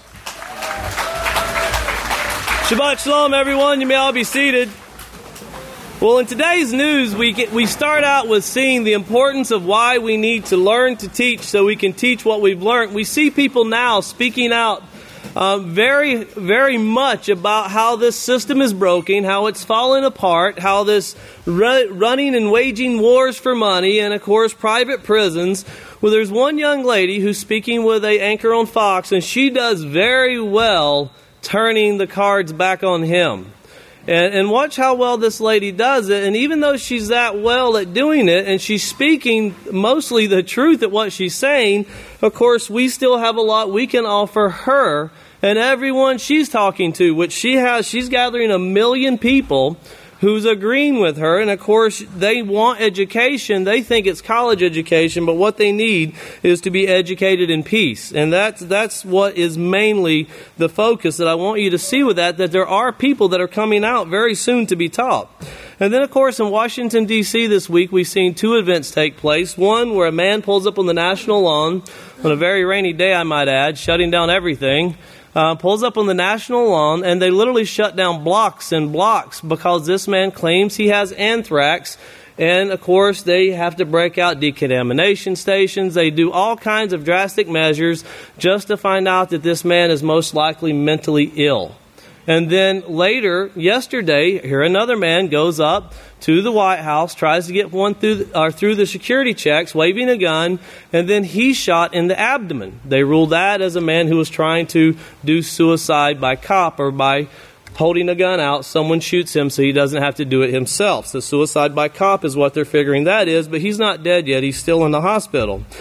S5: Shabbat Shalom, everyone. You may all be seated. Well, in today's news, we get, we start out with seeing the importance of why we need to learn to teach so we can teach what we've learned. We see people now speaking out uh, very, very much about how this system is broken, how it's falling apart, how this ru- running and waging wars for money, and, of course, private prisons. Well, there's one young lady who's speaking with a anchor on Fox, and she does very well turning the cards back on him. And, and watch how well this lady does it. And even though she's that well at doing it, and she's speaking mostly the truth at what she's saying, of course, we still have a lot we can offer her and everyone she's talking to, which she has. She's gathering a million people who's agreeing with her. And, of course, they want education. They think it's college education, but what they need is to be educated in peace. And that's that's what is mainly the focus that I want you to see with that, that there are people that are coming out very soon to be taught. And then, of course, in Washington, D C this week, we've seen two events take place. One where a man pulls up on the National lawn on a very rainy day, I might add, shutting down everything. Uh, pulls up on the National lawn, and they literally shut down blocks and blocks because this man claims he has anthrax. And, of course, they have to break out decontamination stations. They do all kinds of drastic measures just to find out that this man is most likely mentally ill. And then later, yesterday, here another man goes up to the White House, tries to get one through the, or through the security checks, waving a gun, and then he's shot in the abdomen. They ruled that as a man who was trying to do suicide by cop or by holding a gun out. Someone shoots him so he doesn't have to do it himself. So suicide by cop is what they're figuring that is, but he's not dead yet. He's still in the hospital.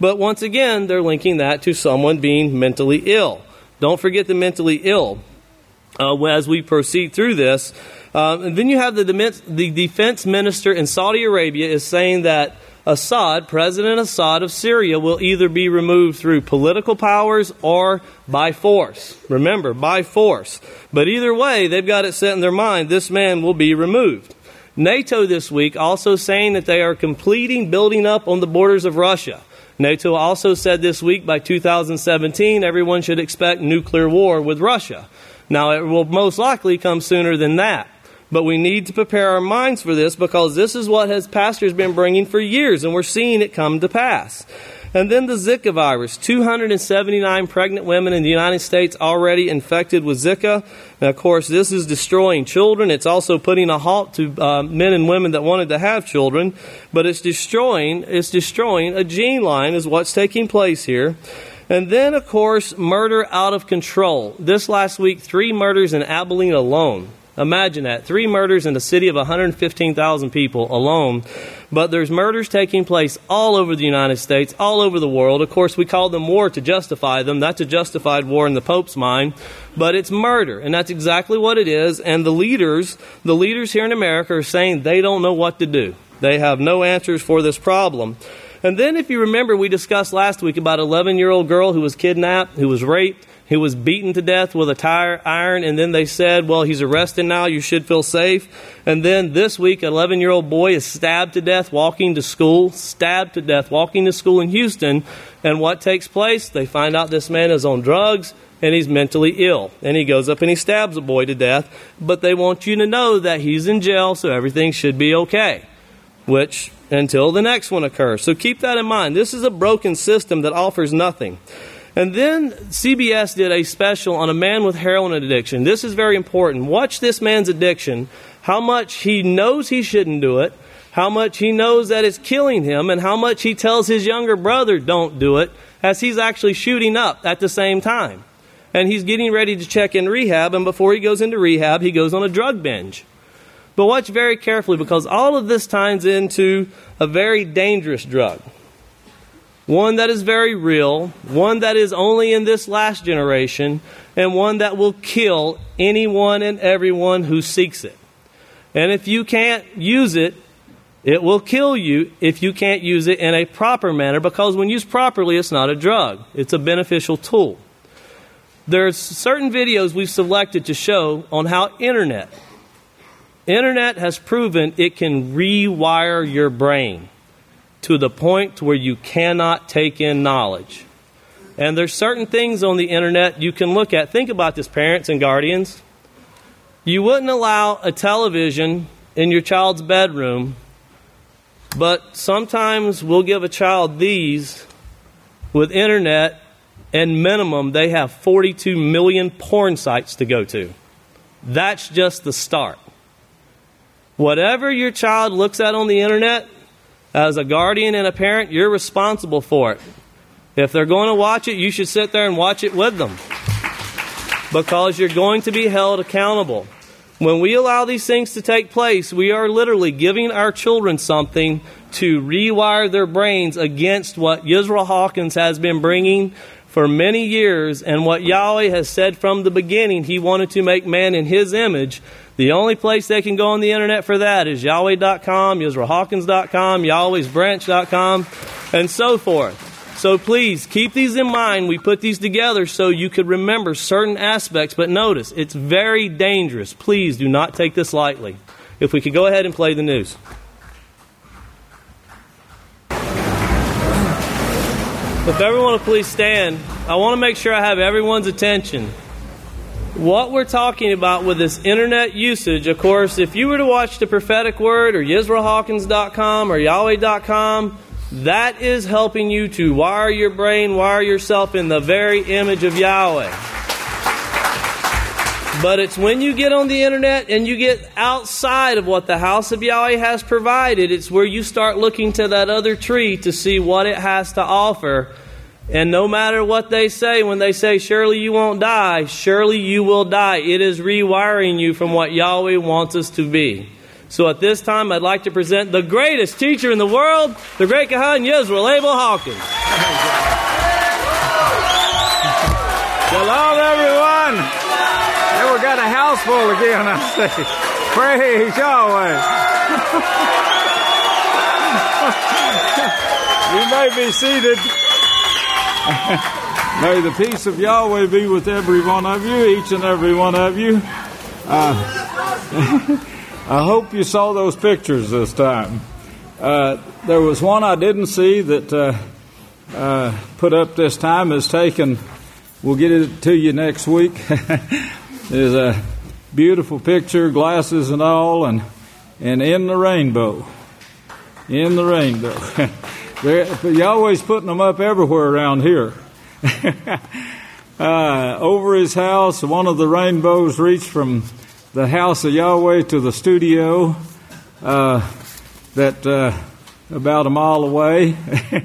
S5: But once again, they're linking that to someone being mentally ill. Don't forget the mentally ill uh, as we proceed through this. Um, and then you have the, the defense minister in Saudi Arabia is saying that Assad, President Assad of Syria, will either be removed through political powers or by force. Remember, by force. But either way, they've got it set in their mind, this man will be removed. NATO this week also saying that they are completing building up on the borders of Russia. NATO also said this week by two thousand seventeen, everyone should expect nuclear war with Russia. Now, it will most likely come sooner than that. But we need to prepare our minds for this because this is what has pastors been bringing for years, and we're seeing it come to pass. And then the Zika virus. two hundred seventy-nine pregnant women in the United States already infected with Zika. And of course, this is destroying children. It's also putting a halt to uh, men and women that wanted to have children. But it's destroying, it's destroying a gene line is what's taking place here. And then, of course, murder out of control. This last week, three murders in Abilene alone. Imagine that. Three murders in a city of one hundred fifteen thousand people alone. But there's murders taking place all over the United States, all over the world. Of course, we call them war to justify them. That's a justified war in the Pope's mind. But it's murder, and that's exactly what it is. And the leaders, the leaders here in America are saying they don't know what to do. They have no answers for this problem. And then if you remember, we discussed last week about an eleven-year-old girl who was kidnapped, who was raped, who was beaten to death with a tire iron, and then they said, well, he's arrested now, you should feel safe. And then this week, an eleven-year-old boy is stabbed to death walking to school, stabbed to death walking to school in Houston. And what takes place? They find out this man is on drugs and he's mentally ill. And he goes up and he stabs a boy to death. But they want you to know that he's in jail, so everything should be okay. Which, until the next one occurs. So keep that in mind. This is a broken system that offers nothing. And then C B S did a special on a man with heroin addiction. This is very important. Watch this man's addiction, how much he knows he shouldn't do it, how much he knows that it's killing him, and how much he tells his younger brother don't do it, as he's actually shooting up at the same time. And he's getting ready to check in rehab, and before he goes into rehab, he goes on a drug binge. But watch very carefully, because all of this ties into a very dangerous drug. One that is very real, one that is only in this last generation, and one that will kill anyone and everyone who seeks it. And if you can't use it, it will kill you if you can't use it in a proper manner, because when used properly, it's not a drug. It's a beneficial tool. There's certain videos we've selected to show on how internet, internet has proven it can rewire your brain to the point where you cannot take in knowledge. And there's certain things on the internet you can look at. Think about this, parents and guardians. You wouldn't allow a television in your child's bedroom, but sometimes we'll give a child these with internet, and minimum they have forty-two million porn sites to go to. That's just the start. Whatever your child looks at on the internet, as a guardian and a parent, you're responsible for it. If they're going to watch it, you should sit there and watch it with them, because you're going to be held accountable. When we allow these things to take place, we are literally giving our children something to rewire their brains against what Yisrael Hawkins has been bringing for many years, and what Yahweh has said from the beginning. He wanted to make man in His image. The only place they can go on the internet for that is Yahweh dot com, Yisrael Hawkins dot com, Yahweh's Branch dot com, and so forth. So please, keep these in mind. We put these together so you could remember certain aspects, but notice, it's very dangerous. Please do not take this lightly. If we could go ahead and play the news. If everyone will please stand, I want to make sure I have everyone's attention. What we're talking about with this internet usage, of course, if you were to watch the Prophetic Word or Yisrael Hawkins dot com or Yahweh dot com, that is helping you to wire your brain, wire yourself in the very image of Yahweh. But it's when you get on the internet and you get outside of what the house of Yahweh has provided, it's where you start looking to that other tree to see what it has to offer. And no matter what they say, when they say, surely you won't die, surely you will die. It is rewiring you from what Yahweh wants us to be. So at this time, I'd like to present the greatest teacher in the world, the great Kahan Yisrael Abel Hawkins.
S6: Shalom, everyone. And we got a house full again, I say. Praise Yahweh. You may be seated. May the peace of Yahweh be with every one of you, each and every one of you. Uh, I hope you saw those pictures this time. Uh, there was one I didn't see that uh, uh, put up this time. Is taken. We'll get it to you next week. There's a beautiful picture, glasses and all, and and in the rainbow. In the rainbow. Yahweh's putting them up everywhere around here. uh, over his house, one of the rainbows reached from the house of Yahweh to the studio, uh, that uh, about a mile away.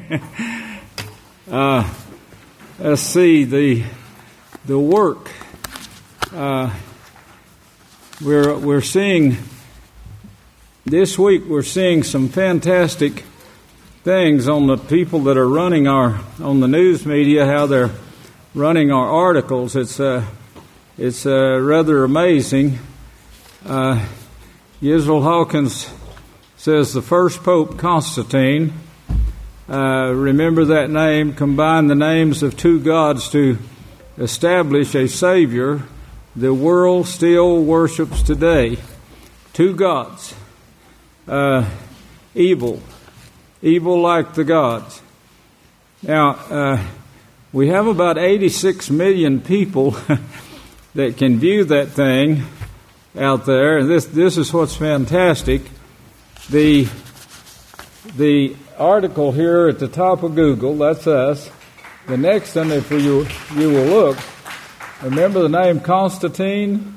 S6: uh, let's see the the work. Uh, we're we're seeing this week. We're seeing some fantastic things on the people that are running our on the news media. How they're running our articles. It's uh, it's uh, rather amazing. Uh, Yisrael Hawkins says the first Pope, Constantine, uh, remember that name, combined the names of two gods to establish a Savior the world still worships today. Two gods. Uh, evil. Evil like the gods. Now, uh, we have about eighty-six million people that can view that thing out there, and this this is what's fantastic. The the article here at the top of Google, that's us. The next one, if you you will look, remember the name Constantine?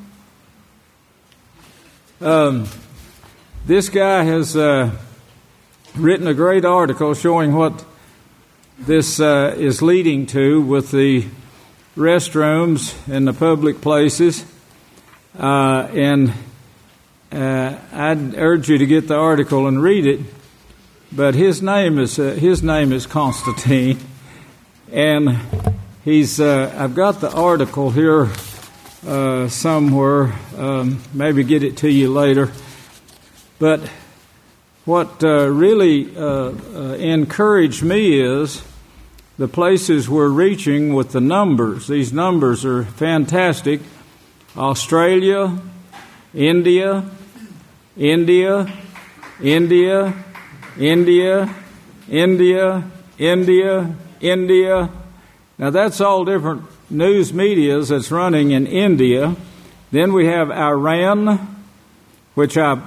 S6: Um, this guy has uh, written a great article showing what this uh, is leading to with the restrooms and the public places. Uh, and uh, I'd urge you to get the article and read it. But his name is uh, his name is Constantine, and he's. Uh, I've got the article here uh, somewhere. Um, maybe get it to you later. But what uh, really uh, uh, encouraged me is the places we're reaching with the numbers. These numbers are fantastic. Australia, India, India, India, India, India, India, India. Now that's all different news medias that's running in India. Then we have Iran, which I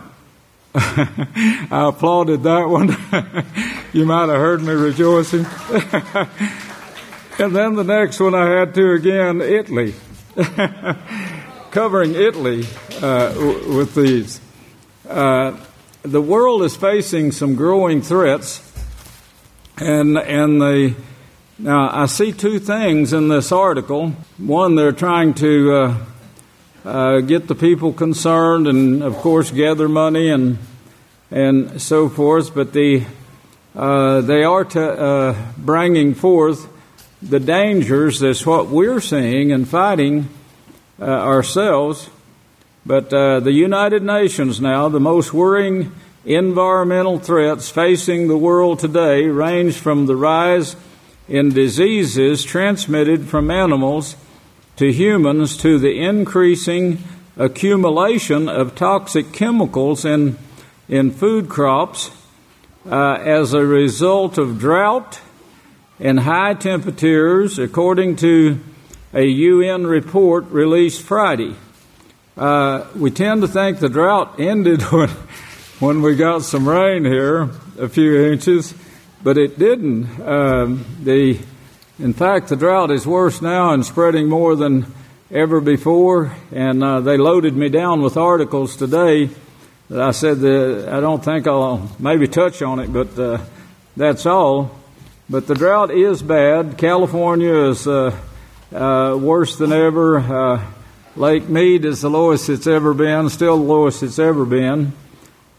S6: I applauded that one. You might have heard me rejoicing. And then the next one I had to again, Italy. Covering Italy uh, w- with these. Uh, the world is facing some growing threats, and and the now I see two things in this article. One, they're trying to uh, uh, get the people concerned, and of course gather money and and so forth. But the uh, they are t- uh, bringing forth the dangers. That's what we're seeing and fighting Uh, ourselves, but uh, the United Nations now, the most worrying environmental threats facing the world today range from the rise in diseases transmitted from animals to humans to the increasing accumulation of toxic chemicals in, in food crops uh, as a result of drought and high temperatures, according to a U N report released Friday. Uh, we tend to think the drought ended when, when we got some rain here, a few inches, but it didn't. Um, the, in fact, the drought is worse now and spreading more than ever before. And uh, they loaded me down with articles today that I said that I don't think I'll maybe touch on it, but uh, that's all. But the drought is bad. California is Uh, Uh, worse than ever. Uh, Lake Mead is the lowest it's ever been, still the lowest it's ever been.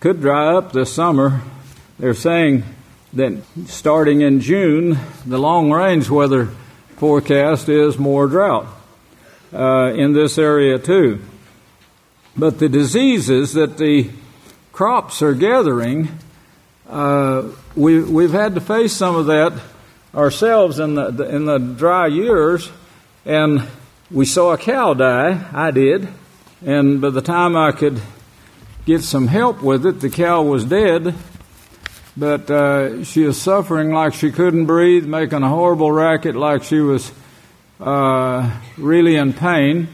S6: could dry up this summer. They're saying that starting in June, the long-range weather forecast is more drought uh, in this area too. But the diseases that the crops are gathering, uh, we, we've had to face some of that ourselves in the, the in the dry years, and we saw a cow die. I did, and by the time I could get some help with it, the cow was dead. But uh, she was suffering like she couldn't breathe, making a horrible racket, like she was uh, really in pain.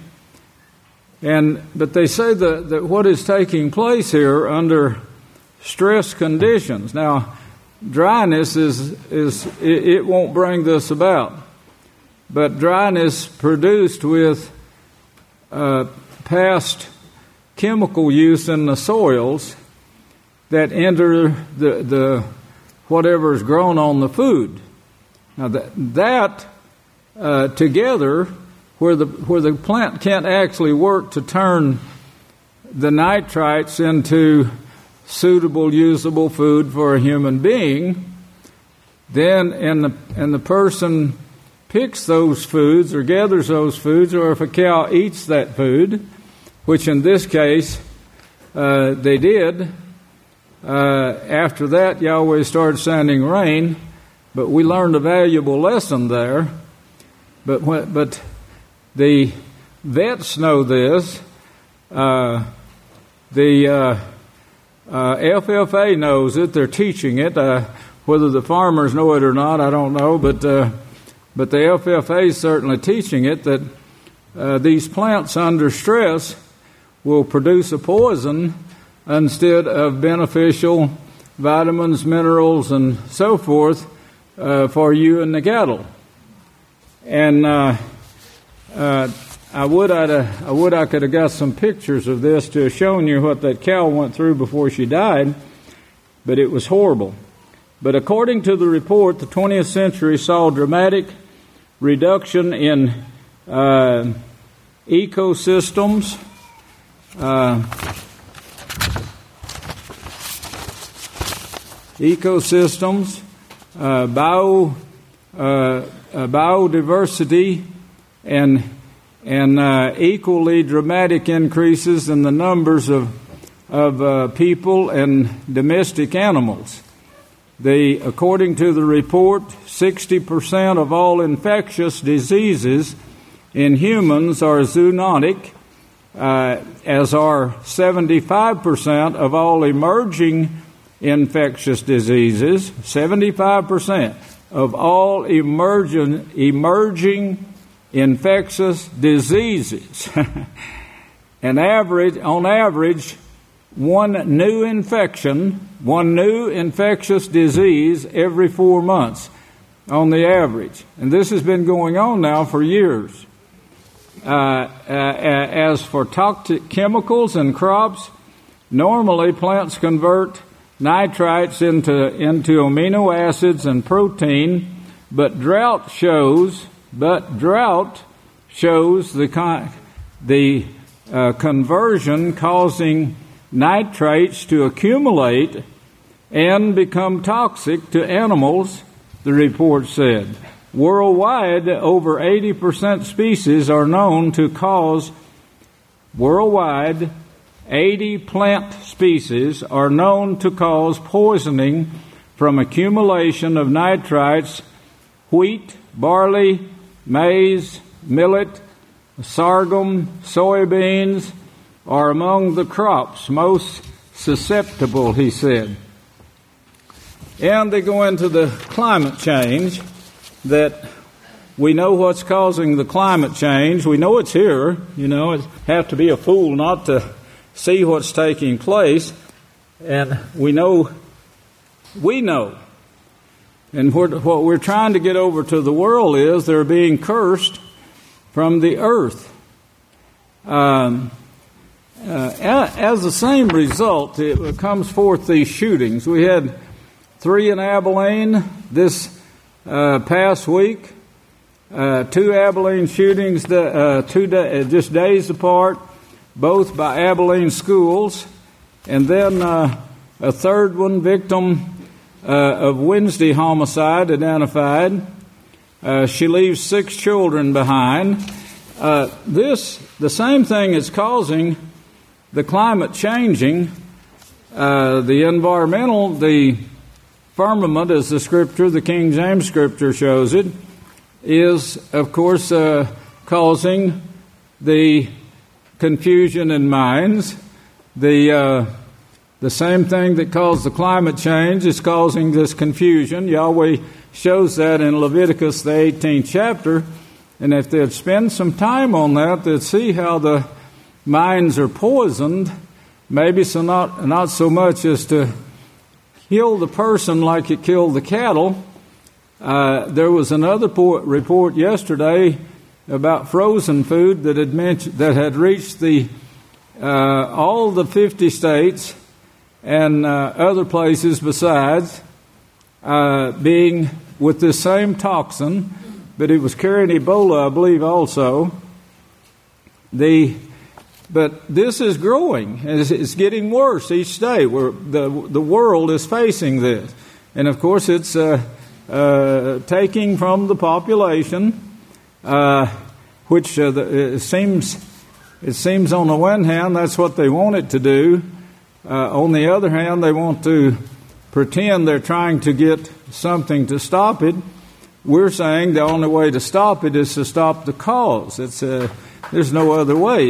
S6: And but they say that, that what is taking place here under stress conditions. Now, dryness is is it, it won't bring this about, but dryness produced with uh, past chemical use in the soils that enter the the whatever is grown on the food. Now that that uh, together, where the where the plant can't actually work to turn the nitrites into suitable, usable food for a human being, then and the and the person picks those foods or gathers those foods, or if a cow eats that food, which in this case uh, they did. Uh, after that, Yahweh started sending rain, but we learned a valuable lesson there. But when, but the vets know this. Uh, the uh, uh, F F A knows it. They're teaching it. Uh, whether the farmers know it or not, I don't know. But uh, but the F F A is certainly teaching it, that uh, these plants under stress will produce a poison instead of beneficial vitamins, minerals, and so forth uh, for you and the cattle. And uh, uh, I would I'd, uh, I would I could have got some pictures of this to have shown you what that cow went through before she died, but it was horrible. But according to the report, the twentieth century saw a dramatic reduction in uh, ecosystems. Uh, ecosystems, uh, bio, uh, uh, biodiversity, and and uh, equally dramatic increases in the numbers of of uh, people and domestic animals. The according to the report, sixty percent of all infectious diseases in humans are zoonotic, uh, as are seventy-five percent of all emerging infectious diseases. seventy-five percent of all emerging emerging infectious diseases. An average, on average, one new infection, one new infectious disease every four months on the average. And this has been going on now for years. Uh, uh, as for toxic chemicals in crops, normally plants convert nitrites into into amino acids and protein, but drought shows but drought shows the con- the uh, conversion causing nitrates to accumulate and become toxic to animals, the report said. Worldwide, over eighty percent species are known to cause worldwide. eighty plant species are known to cause poisoning from accumulation of nitrites. Wheat, barley, maize, millet, sorghum, soybeans are among the crops most susceptible, he said. And they go into the climate change, that we know what's causing the climate change. We know it's here. You know, you have to be a fool not to see what's taking place. And we know, we know. And what we're trying to get over to the world is they're being cursed from the earth. Um, uh, as the same result, it comes forth these shootings. We had three in Abilene this uh, past week. Uh, two Abilene shootings, uh, two da- just days apart, both by Abilene schools. And then uh, A third one, victim uh, of Wednesday homicide, identified. Uh, she leaves six children behind. Uh, this, the same thing is causing the climate changing, uh, the environmental, the firmament, as the scripture, the King James scripture shows it, is, of course, uh, causing the confusion in minds. The uh, the same thing that caused the climate change is causing this confusion. Yahweh shows that in Leviticus, the eighteenth chapter. And if they'd spend some time on that, they'd see how the minds are poisoned, maybe so not, not so much as to kill the person like it killed the cattle. Uh, there was another report yesterday about frozen food that had mentioned, that had reached the uh, all the fifty states and uh, other places besides, uh, being with this same toxin, but it was carrying Ebola, I believe, also. The but this is growing. It's, it's getting worse each day. Where the the world is facing this, and of course, it's uh, uh, taking from the population. Uh, which uh, the, it seems, it seems on the one hand that's what they want it to do. Uh, on the other hand, they want to pretend they're trying to get something to stop it. We're saying the only way to stop it is to stop the cause. It's uh, there's no other way.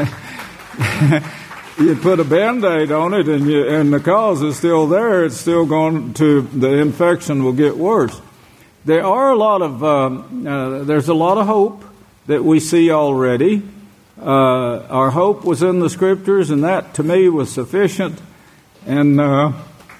S6: You put a Band-Aid on it, and you, and the cause is still there. It's still going to, the infection will get worse. There are a lot of, um, uh, there's a lot of hope that we see already. Uh, our hope was in the Scriptures, and that to me was sufficient, and uh,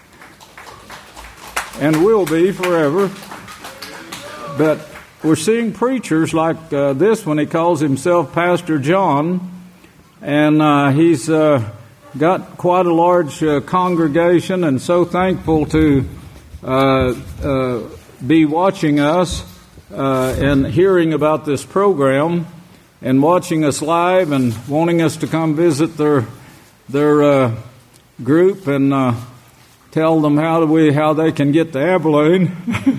S6: and will be forever. But we're seeing preachers like uh, this one. He calls himself Pastor John, and uh, he's uh, got quite a large uh, congregation, and so thankful to uh, uh, be watching us uh, and hearing about this program and watching us live and wanting us to come visit their their uh, group and uh, tell them how do we how they can get to Abilene.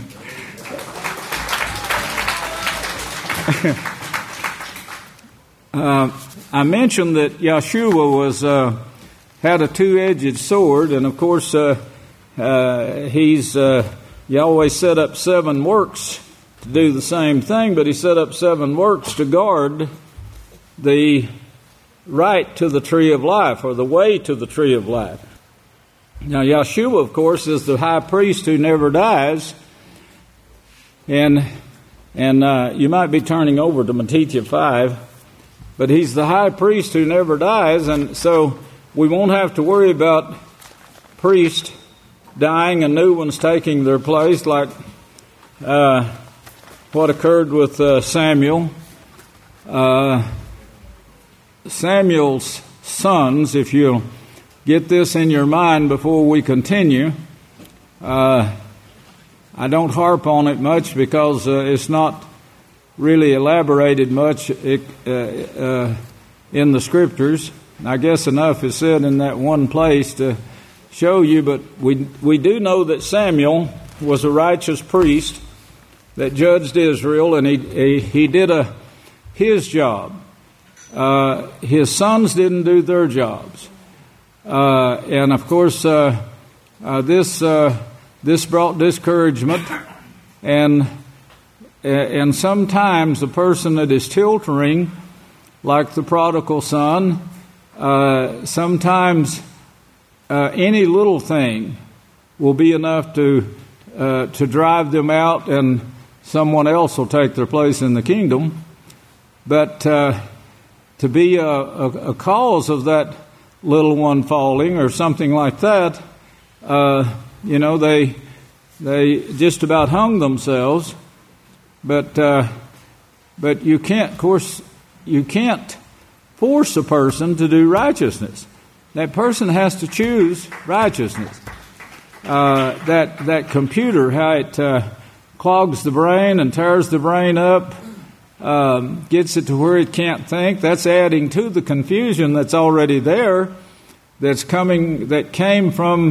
S6: uh, I mentioned that Yeshua was uh, had a two-edged sword, and of course uh, uh, he's. Uh, Yahweh set up seven works to do the same thing, but he set up seven works to guard the right to the tree of life, or the way to the tree of life. Now, Yeshua, of course, is the high priest who never dies, and and uh, you might be turning over to Matthew five, but he's the high priest who never dies, and so we won't have to worry about priests dying and new ones taking their place, like uh, what occurred with uh, Samuel. Uh, Samuel's sons, if you'll get this in your mind before we continue, uh, I don't harp on it much because uh, it's not really elaborated much uh, uh, in the Scriptures. I guess enough is said in that one place to show you, but we we do know that Samuel was a righteous priest that judged Israel, and he he, he did a his job. Uh, his sons didn't do their jobs, uh, and of course uh, uh, this uh, this brought discouragement, and and sometimes the person that is tilting, like the prodigal son, uh, sometimes. Uh, any little thing will be enough to uh, to drive them out, and someone else will take their place in the kingdom. But uh, to be a, a, a cause of that little one falling or something like that, uh, you know, they they just about hung themselves. But uh, but you can't, of course, you can't force a person to do righteousness. That person has to choose righteousness. Uh, that that computer, how it uh, clogs the brain and tears the brain up, um, gets it to where it can't think. That's adding to the confusion that's already there. That's coming. That came from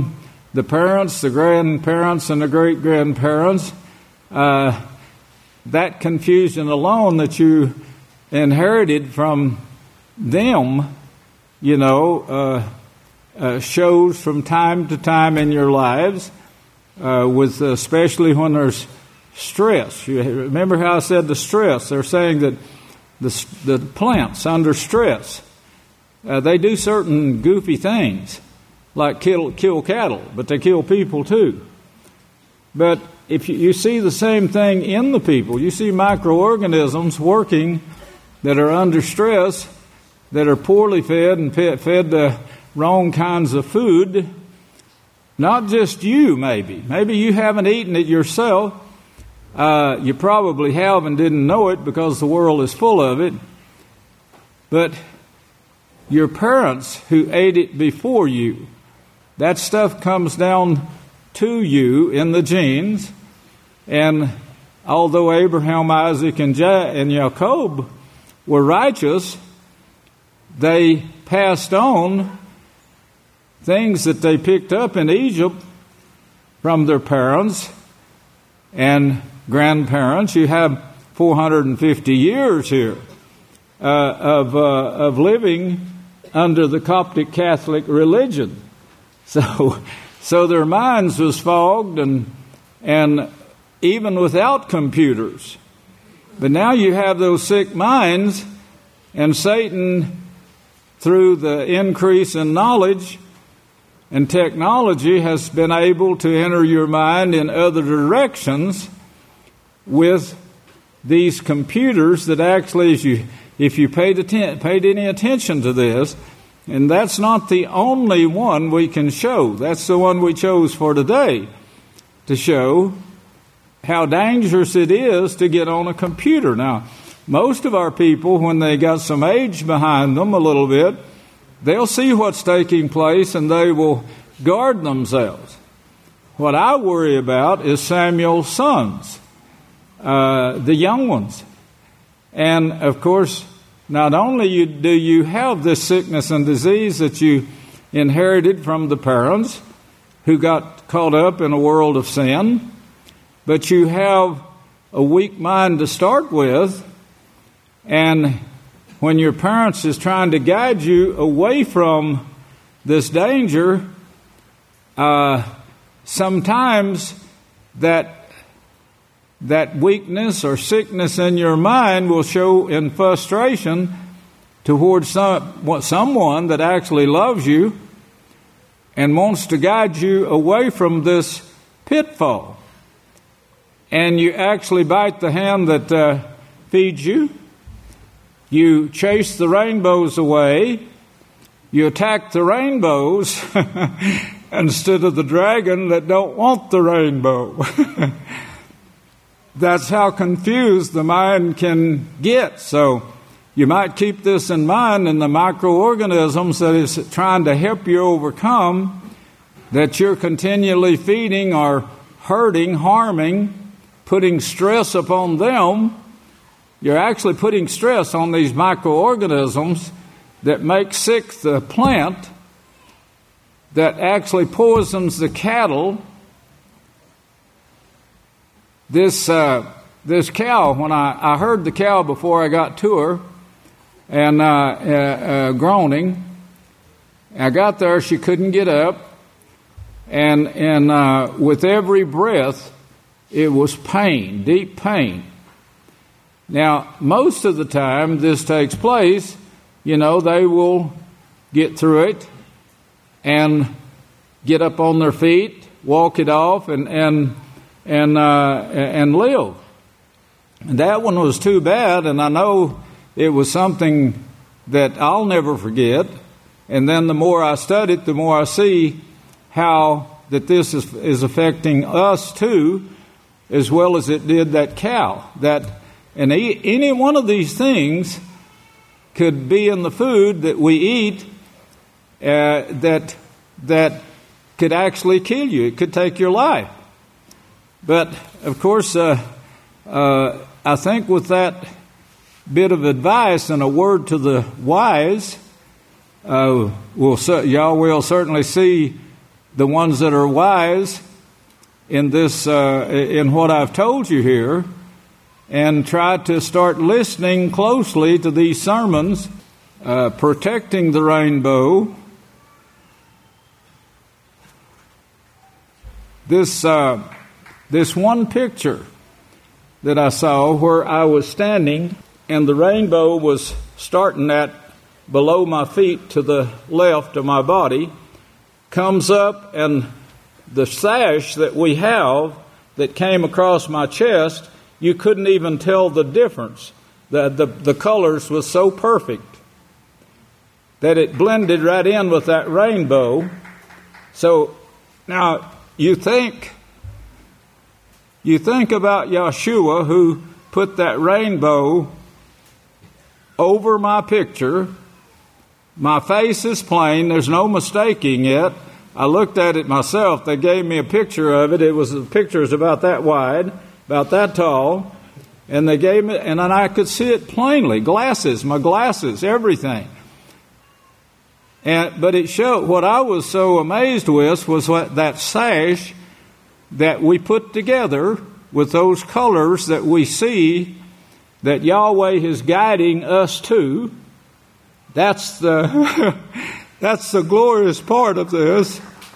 S6: the parents, the grandparents, and the great-grandparents, uh, that confusion alone that you inherited from them, you know, uh, uh, shows from time to time in your lives, uh, with especially when there's stress. You remember how I said the stress? They're saying that the, the plants under stress, uh, they do certain goofy things, like kill kill cattle, but they kill people too. But if you, you see the same thing in the people, you see microorganisms working that are under stress, that are poorly fed and fed the wrong kinds of food. Not just you, maybe. Maybe you haven't eaten it yourself. Uh, you probably have and didn't know it because the world is full of it. But your parents who ate it before you, that stuff comes down to you in the genes. And although Abraham, Isaac, and, ja- and Jacob were righteous, they passed on things that they picked up in Egypt from their parents and grandparents. You have four hundred fifty years here uh, of uh, of living under the Coptic Catholic religion. So, so their minds was fogged, and and even without computers. But now you have those sick minds, and Satan, through the increase in knowledge and technology, has been able to enter your mind in other directions with these computers that actually, if you, if you paid, atten- paid any attention to this, and that's not the only one we can show. That's the one we chose for today, to show how dangerous it is to get on a computer. Now, most of our people, when they got some age behind them a little bit, they'll see what's taking place and they will guard themselves. What I worry about is Samuel's sons, uh, the young ones. And, of course, not only do you have this sickness and disease that you inherited from the parents who got caught up in a world of sin, but you have a weak mind to start with, and when your parents is trying to guide you away from this danger, uh, sometimes that that weakness or sickness in your mind will show in frustration towards some, someone that actually loves you and wants to guide you away from this pitfall. And you actually bite the hand that uh, feeds you. You chase the rainbows away. You attack the rainbows instead of the dragon that don't want the rainbow. That's how confused the mind can get. So you might keep this in mind, and the microorganisms that is trying to help you overcome, that you're continually feeding or hurting, harming, putting stress upon them. You're actually putting stress on these microorganisms that make sick the plant, that actually poisons the cattle. This uh, this cow, when I, I heard the cow before I got to her, and uh, uh, uh, groaning, I got there, she couldn't get up, and and uh, with every breath, it was pain, deep pain. Now, most of the time this takes place, you know, they will get through it and get up on their feet, walk it off, and and and uh, and live. And that one was too bad, and I know it was something that I'll never forget. And then the more I study it, the more I see how that this is, is affecting us too, as well as it did that cow. That and any one of these things could be in the food that we eat uh, that that could actually kill you. It could take your life. But of course, uh, uh, I think with that bit of advice and a word to the wise, uh, we'll y'all will certainly see the ones that are wise in this, uh, in what I've told you here, and try to start listening closely to these sermons, uh, protecting the rainbow. This, uh, this one picture that I saw where I was standing and the rainbow was starting at below my feet to the left of my body, comes up, and the sash that we have that came across my chest, you couldn't even tell the difference. The, the, the colors was so perfect that it blended right in with that rainbow. So now you think, you think about Yeshua, who put that rainbow over my picture. My face is plain. There's no mistaking it. I looked at it myself. They gave me a picture of it. It was the picture is about that wide, about that tall, and they gave me, and then I could see it plainly. Glasses, my glasses, everything. And but it showed. What I was so amazed with was what that sash that we put together with those colors that we see that Yahweh is guiding us to. That's the that's the glorious part of this.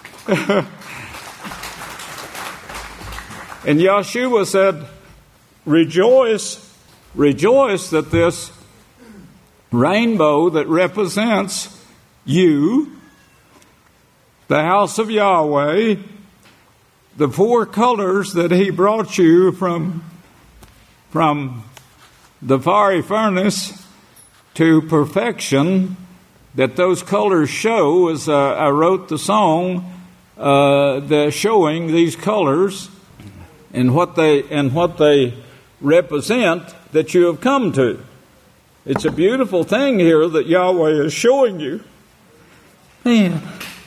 S6: And Yeshua said, rejoice, rejoice that this rainbow that represents you, the house of Yahweh, the four colors that He brought you from, from the fiery furnace to perfection, that those colors show, as uh, I wrote the song, uh, the showing these colors and what they and what they represent that you have come to. It's a beautiful thing here that Yahweh is showing you. Man.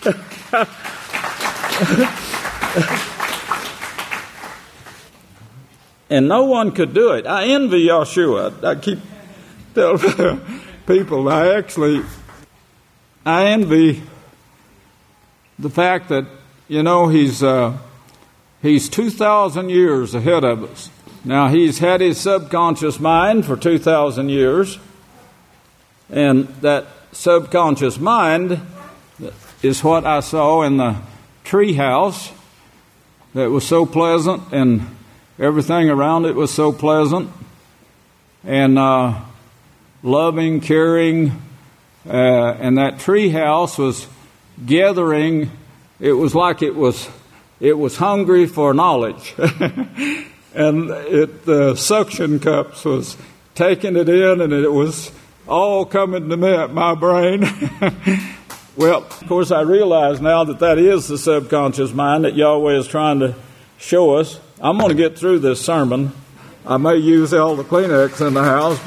S6: And no one could do it. I envy Yeshua. I keep telling people, I actually, I envy the fact that, you know, he's uh, he's two thousand years ahead of us. Now, he's had his subconscious mind for two thousand years, and that subconscious mind is what I saw in the tree house that was so pleasant, and everything around it was so pleasant and uh, loving, caring, uh, and that tree house was gathering. It was like it was it was hungry for knowledge, and it the suction cups was taking it in, and it was all coming to me at my brain. Well, of course, I realize now that that is the subconscious mind that Yahweh is trying to show us. I'm going to get through this sermon. I may use all the Kleenex in the house,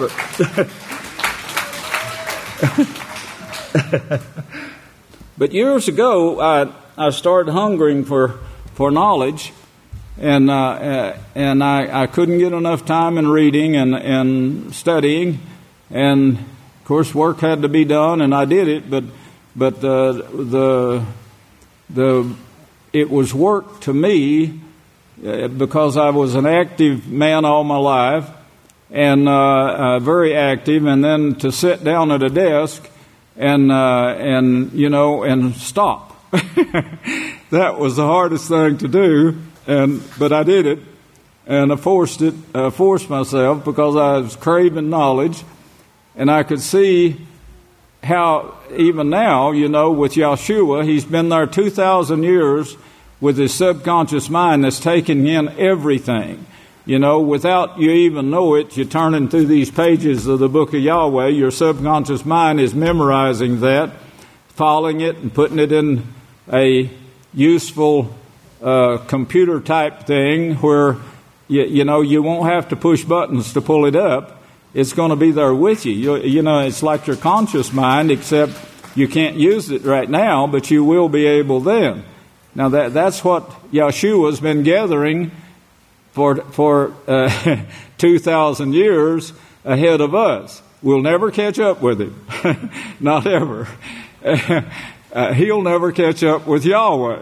S6: but but years ago, I I started hungering for for knowledge, and uh, uh, and I, I couldn't get enough time in reading and and studying, and of course, work had to be done, and I did it, but. But uh, the the it was work to me uh, because I was an active man all my life, and uh, uh, very active. And then to sit down at a desk and uh, and you know and stop, that was the hardest thing to do. And but I did it, and I forced it, uh, forced myself because I was craving knowledge, and I could see how even now, you know, with Yeshua, he's been there two thousand years with his subconscious mind that's taking in everything. You know, without you even know it, you're turning through these pages of the book of Yahweh. Your subconscious mind is memorizing that, following it and putting it in a useful uh, computer type thing where, you, you know, you won't have to push buttons to pull it up. It's going to be there with you. you. You know, it's like your conscious mind, except you can't use it right now, but you will be able then. Now, that that's what Yeshua's been gathering for for uh, two thousand years ahead of us. We'll never catch up with him. Not ever. Uh, he'll never catch up with Yahweh.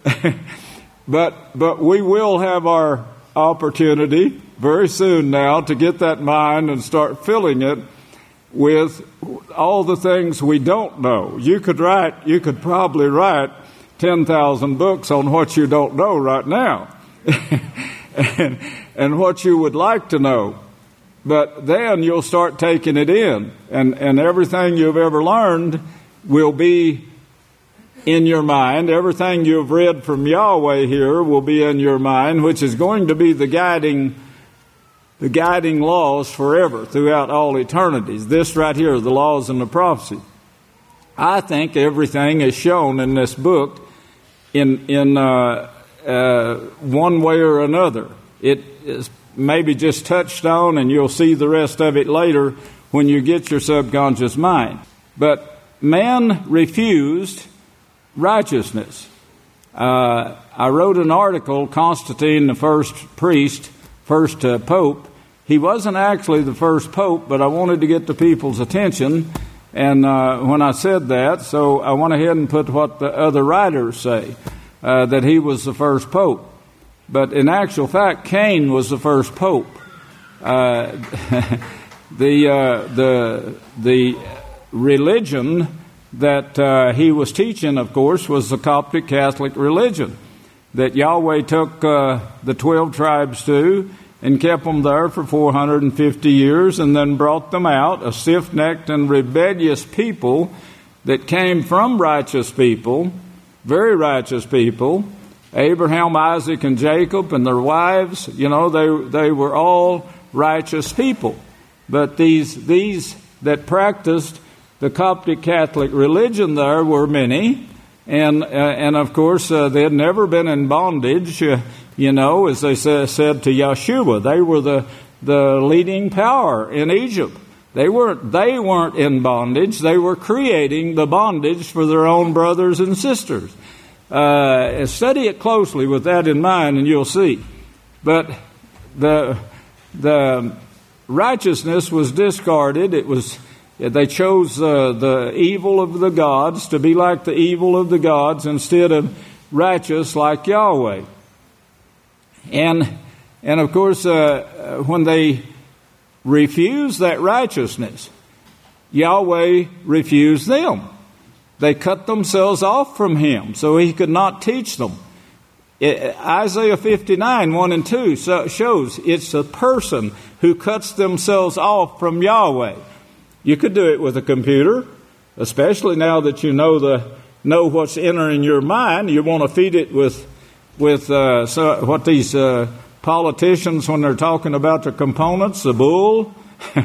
S6: but but we will have our opportunity very soon now to get that mind and start filling it with all the things we don't know. You could write, you could probably write ten thousand books on what you don't know right now and, and what you would like to know. But then you'll start taking it in, and, and everything you've ever learned will be in your mind. Everything you've read from Yahweh here will be in your mind, which is going to be the guiding the guiding laws forever, throughout all eternities. This right here, the laws and the prophecy. I think everything is shown in this book in in uh, uh, one way or another. It is maybe just touched on, and you'll see the rest of it later when you get your subconscious mind. But man refused righteousness. Uh, I wrote an article, Constantine, the first priest, first uh, pope. He wasn't actually the first pope, but I wanted to get the people's attention. And uh, when I said that, so I went ahead and put what the other writers say, uh, that he was the first pope. But in actual fact, Cain was the first pope. Uh, the uh, the the religion that uh, he was teaching, of course, was the Coptic Catholic religion that Yahweh took uh, the twelve tribes to and kept them there for four hundred fifty years, and then brought them out, a stiff-necked and rebellious people that came from righteous people, very righteous people. Abraham, Isaac, and Jacob and their wives, you know, they they were all righteous people. But these these that practiced the Coptic Catholic religion there were many, and uh, and of course uh, they had never been in bondage. Uh, you know, as they say, said to Yeshua, they were the the leading power in Egypt. They weren't they weren't in bondage. They were creating the bondage for their own brothers and sisters. Uh, study it closely with that in mind, and you'll see. But the the righteousness was discarded. It was they chose uh, the evil of the gods to be like the evil of the gods instead of righteous like Yahweh. And and of course, uh, when they refused that righteousness, Yahweh refused them. They cut themselves off from Him, so He could not teach them. It, Isaiah fifty-nine, one and two so, shows it's a person who cuts themselves off from Yahweh. You could do it with a computer, especially now that you know the know what's entering your mind. You want to feed it with with uh, so, what these uh, politicians, when they're talking about the components, the bull.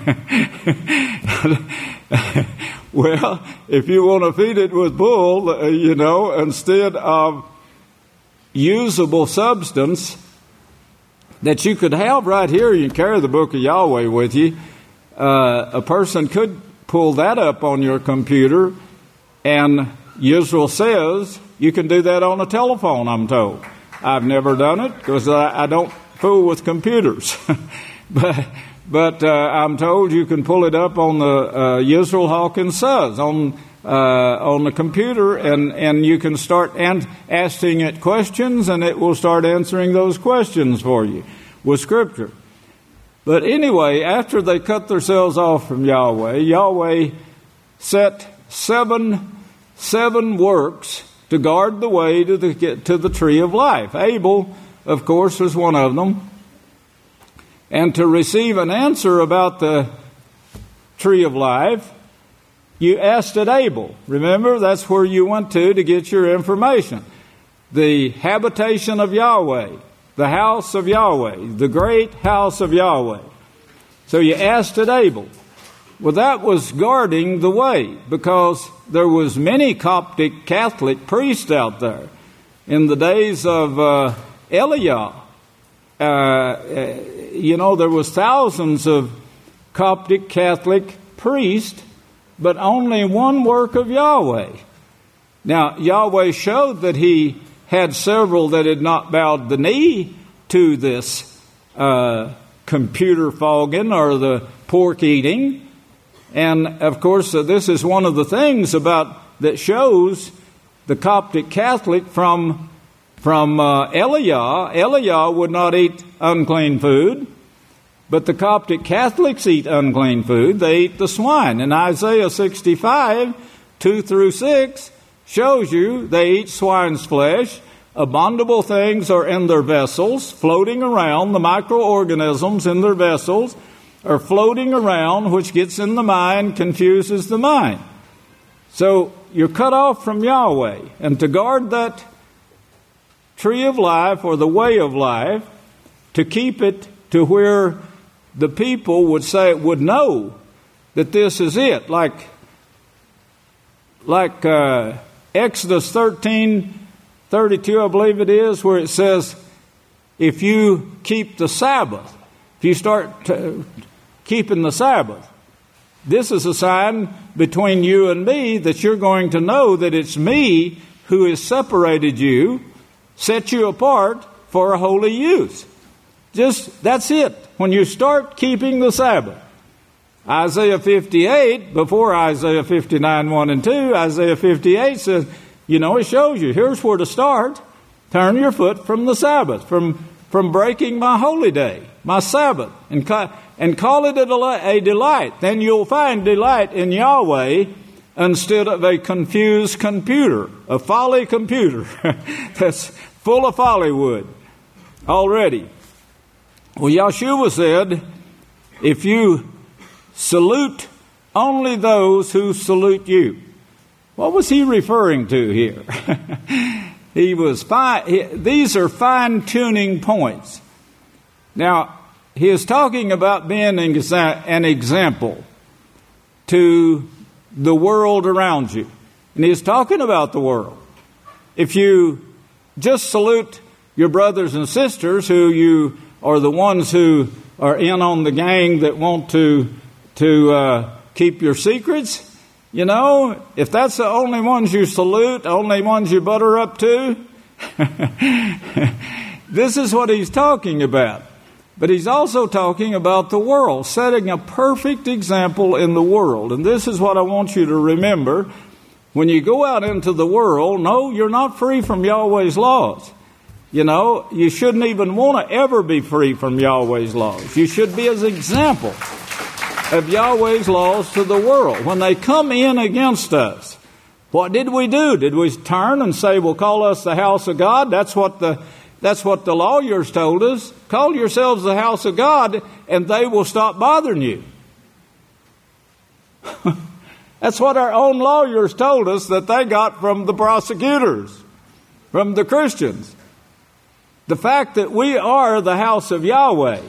S6: Well, if you want to feed it with bull, uh, you know, instead of usable substance that you could have right here, you carry the book of Yahweh with you. Uh, a person could pull that up on your computer, and Yisrael says you can do that on a telephone, I'm told. I've never done it because I, I don't fool with computers. but... But uh, I'm told you can pull it up on the uh, Yisrael Hawkins Suz on uh, on the computer, and, and you can start an- asking it questions, and it will start answering those questions for you with Scripture. But anyway, after they cut themselves off from Yahweh, Yahweh set seven seven works to guard the way to the to the tree of life. Abel, of course, was one of them. And to receive an answer about the tree of life, you asked at Abel. Remember, that's where you went to to get your information. The habitation of Yahweh, the house of Yahweh, the great house of Yahweh. So you asked at Abel. Well, that was guarding the way, because there was many Coptic Catholic priests out there in the days of uh, Eliah. Uh, you know, there was thousands of Coptic Catholic priests, but only one work of Yahweh. Now, Yahweh showed that He had several that had not bowed the knee to this uh, computer fogging or the pork eating. And, of course, uh, this is one of the things about that shows the Coptic Catholic from from uh, Eliah. Eliah would not eat unclean food, but the Coptic Catholics eat unclean food. They eat the swine. And Isaiah sixty-five, two through six, shows you they eat swine's flesh. Abominable things are in their vessels, floating around. The microorganisms in their vessels are floating around, which gets in the mind, confuses the mind. So you're cut off from Yahweh. And to guard that tree of life or the way of life, to keep it to where the people would say, would know that this is it. Like, like uh, Exodus thirteen thirty-two, I believe it is, where it says, if you keep the Sabbath, if you start to, keeping the Sabbath, this is a sign between you and me that you're going to know that it's me who has separated you, set you apart for a holy use. Just, that's it. When you start keeping the Sabbath. Isaiah fifty-eight, before Isaiah fifty-nine, one and two, Isaiah fifty-eight says, you know, it shows you, here's where to start. Turn your foot from the Sabbath, from, from breaking my holy day, my Sabbath, and, ca- and call it a, del- a delight. Then you'll find delight in Yahweh instead of a confused computer, a folly computer that's full of follywood already. Well, Yeshua said, if you salute only those who salute you. What was he referring to here? He was fine. He, these are fine-tuning points. Now, he is talking about being an, exa- an example to the world around you. And he's talking about the world. If you just salute your brothers and sisters who you are the ones who are in on the gang that want to, to uh, keep your secrets, you know, if that's the only ones you salute, only ones you butter up to, this is what he's talking about. But he's also talking about the world, setting a perfect example in the world. And this is what I want you to remember. When you go out into the world, no, you're not free from Yahweh's laws. You know, you shouldn't even want to ever be free from Yahweh's laws. You should be as an example of Yahweh's laws to the world. When they come in against us, what did we do? Did we turn and say, well, call us the house of God? That's what the that's what the lawyers told us. Call yourselves the house of God, and they will stop bothering you. That's what our own lawyers told us that they got from the prosecutors, from the Christians. The fact that we are the house of Yahweh.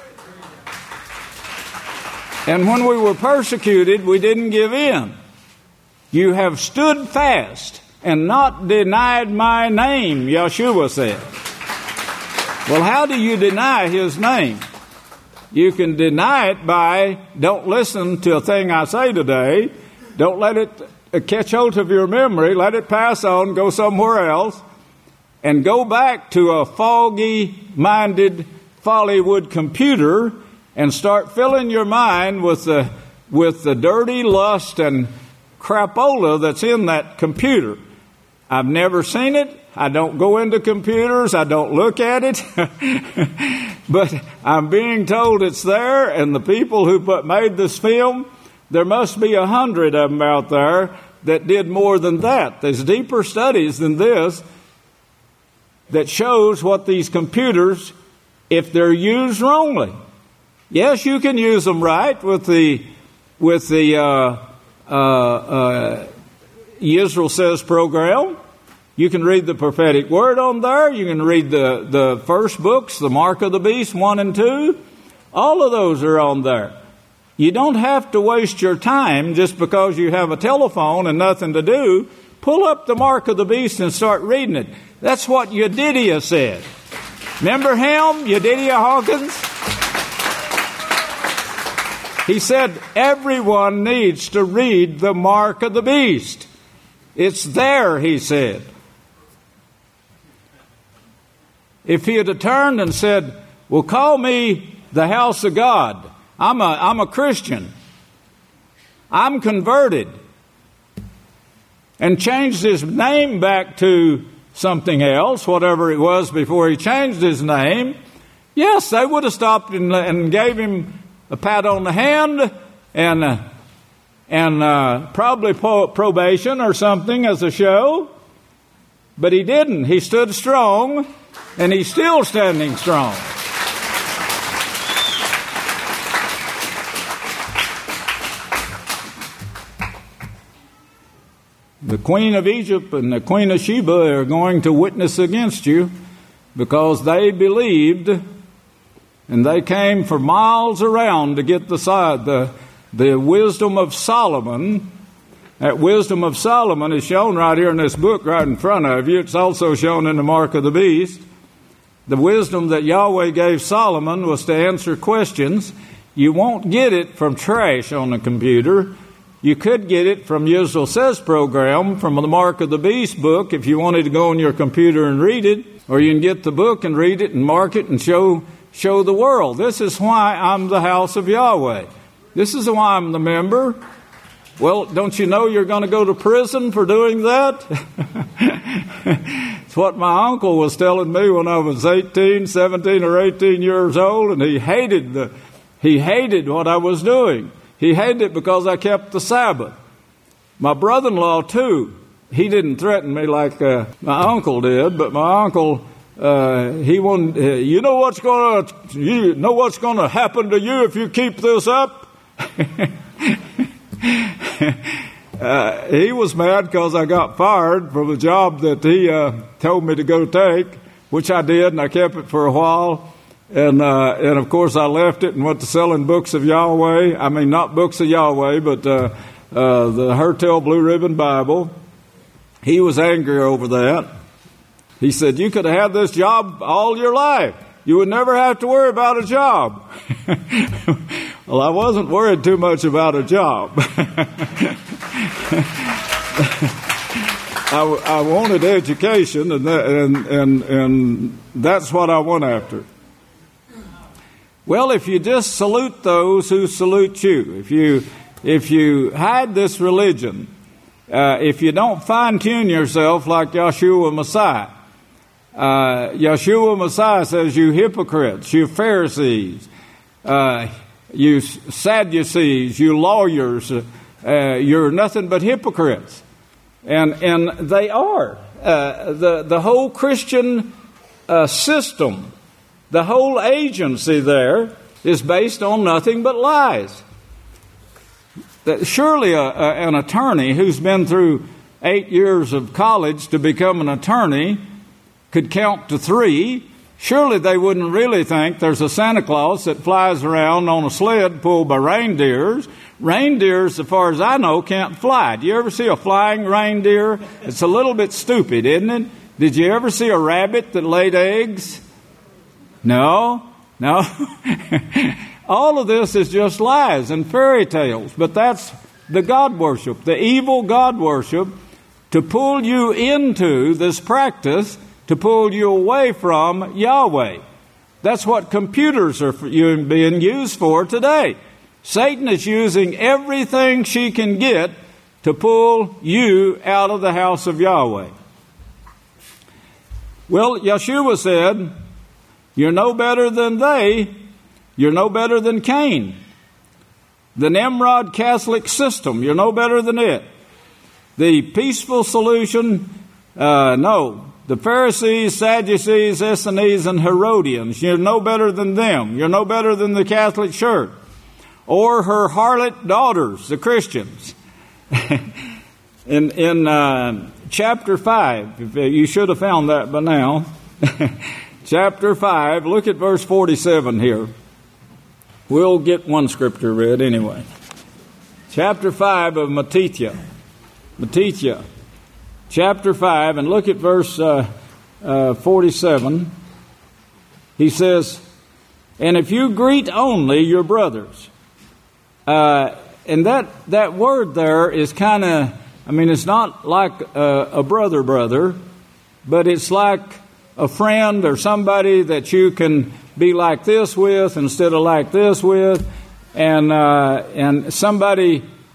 S6: And when we were persecuted, we didn't give in. You have stood fast and not denied my name, Yeshua said. Well, how do you deny his name? You can deny it by, don't listen to a thing I say today. Don't let it catch hold of your memory. Let it pass on, go somewhere else. And go back to a foggy-minded Follywood computer and start filling your mind with the with the dirty lust and crapola that's in that computer. I've never seen it. I don't go into computers. I don't look at it. But I'm being told it's there, and the people who put, made this film, there must be a hundred of them out there that did more than that. There's deeper studies than this that shows what these computers, if they're used wrongly. Yes, you can use them right with the with the uh, uh, uh, Israel Says program. You can read the prophetic word on there. You can read the, the first books, the Mark of the Beast, one and two. All of those are on there. You don't have to waste your time just because you have a telephone and nothing to do. Pull up the Mark of the Beast and start reading it. That's what Yedidiah said. Remember him, Yedidiah Hawkins? He said, everyone needs to read the Mark of the Beast. It's there, he said. If he had turned and said, well, call me the house of God. I'm a, I'm a Christian. I'm converted. And changed his name back to something else, whatever it was before he changed his name, yes, they would have stopped and, and gave him a pat on the hand and uh, and uh, probably po- probation or something as a show. But he didn't. He stood strong, and he's still standing strong. The Queen of Egypt and the Queen of Sheba are going to witness against you because they believed, and they came for miles around to get the side, the, the wisdom of Solomon. That wisdom of Solomon is shown right here in this book right in front of you. It's also shown in the Mark of the Beast. The wisdom that Yahweh gave Solomon was to answer questions. You won't get it from trash on the computer. You could get it from Yisrael Says program, from the Mark of the Beast book, if you wanted to go on your computer and read it. Or you can get the book and read it and mark it and show show the world. This is why I'm the house of Yahweh. This is why I'm the member. Well, don't you know you're going to go to prison for doing that? It's what my uncle was telling me when I was eighteen, seventeen or eighteen years old, and he hated the he hated what I was doing. He hated it because I kept the Sabbath. My brother-in-law, too, he didn't threaten me like uh, my uncle did, but my uncle, uh, he wanted, uh, you know what's going to, you know what's going to happen to you if you keep this up? uh, he was mad because I got fired from a job that he uh, told me to go take, which I did, and I kept it for a while. And, uh, and of course, I left it and went to selling books of Yahweh. I mean, not books of Yahweh, but uh, uh, the Hertel Blue Ribbon Bible. He was angry over that. He said, you could have had this job all your life. You would never have to worry about a job. Well, I wasn't worried too much about a job. I, I wanted education, and, that, and, and, and that's what I went after. Well, if you just salute those who salute you, if you if you hide this religion, uh, if you don't fine-tune yourself like Yeshua Messiah, uh, Yeshua Messiah says, you hypocrites, you Pharisees, uh, you Sadducees, you lawyers, uh, you're nothing but hypocrites. And and they are. Uh, the, the whole Christian uh, system, the whole agency there is based on nothing but lies. That surely a, a, an attorney who's been through eight years of college to become an attorney could count to three. Surely they wouldn't really think there's a Santa Claus that flies around on a sled pulled by reindeers. Reindeers, as far as I know, can't fly. Do you ever see a flying reindeer? It's a little bit stupid, isn't it? Did you ever see a rabbit that laid eggs? No, no. All of this is just lies and fairy tales. But that's the God worship, the evil God worship, to pull you into this practice, to pull you away from Yahweh. That's what computers are being used for today. Satan is using everything she can get to pull you out of the house of Yahweh. Well, Yeshua said, you're no better than they. You're no better than Cain. The Nimrod Catholic system, you're no better than it. The peaceful solution, uh, no. The Pharisees, Sadducees, Essenes, and Herodians, you're no better than them. You're no better than the Catholic Church. Or her harlot daughters, the Christians. in in uh, chapter five, you should have found that by now. Chapter five, look at verse forty-seven here. We'll get one scripture read anyway. Chapter five of Matithia. Matithia. Chapter five, and look at verse uh, uh, forty-seven. He says, and if you greet only your brothers. Uh, and that, that word there is kind of, I mean, it's not like a, a brother brother, but it's like a friend or somebody that you can be like this with instead of like this with, and uh, and somebody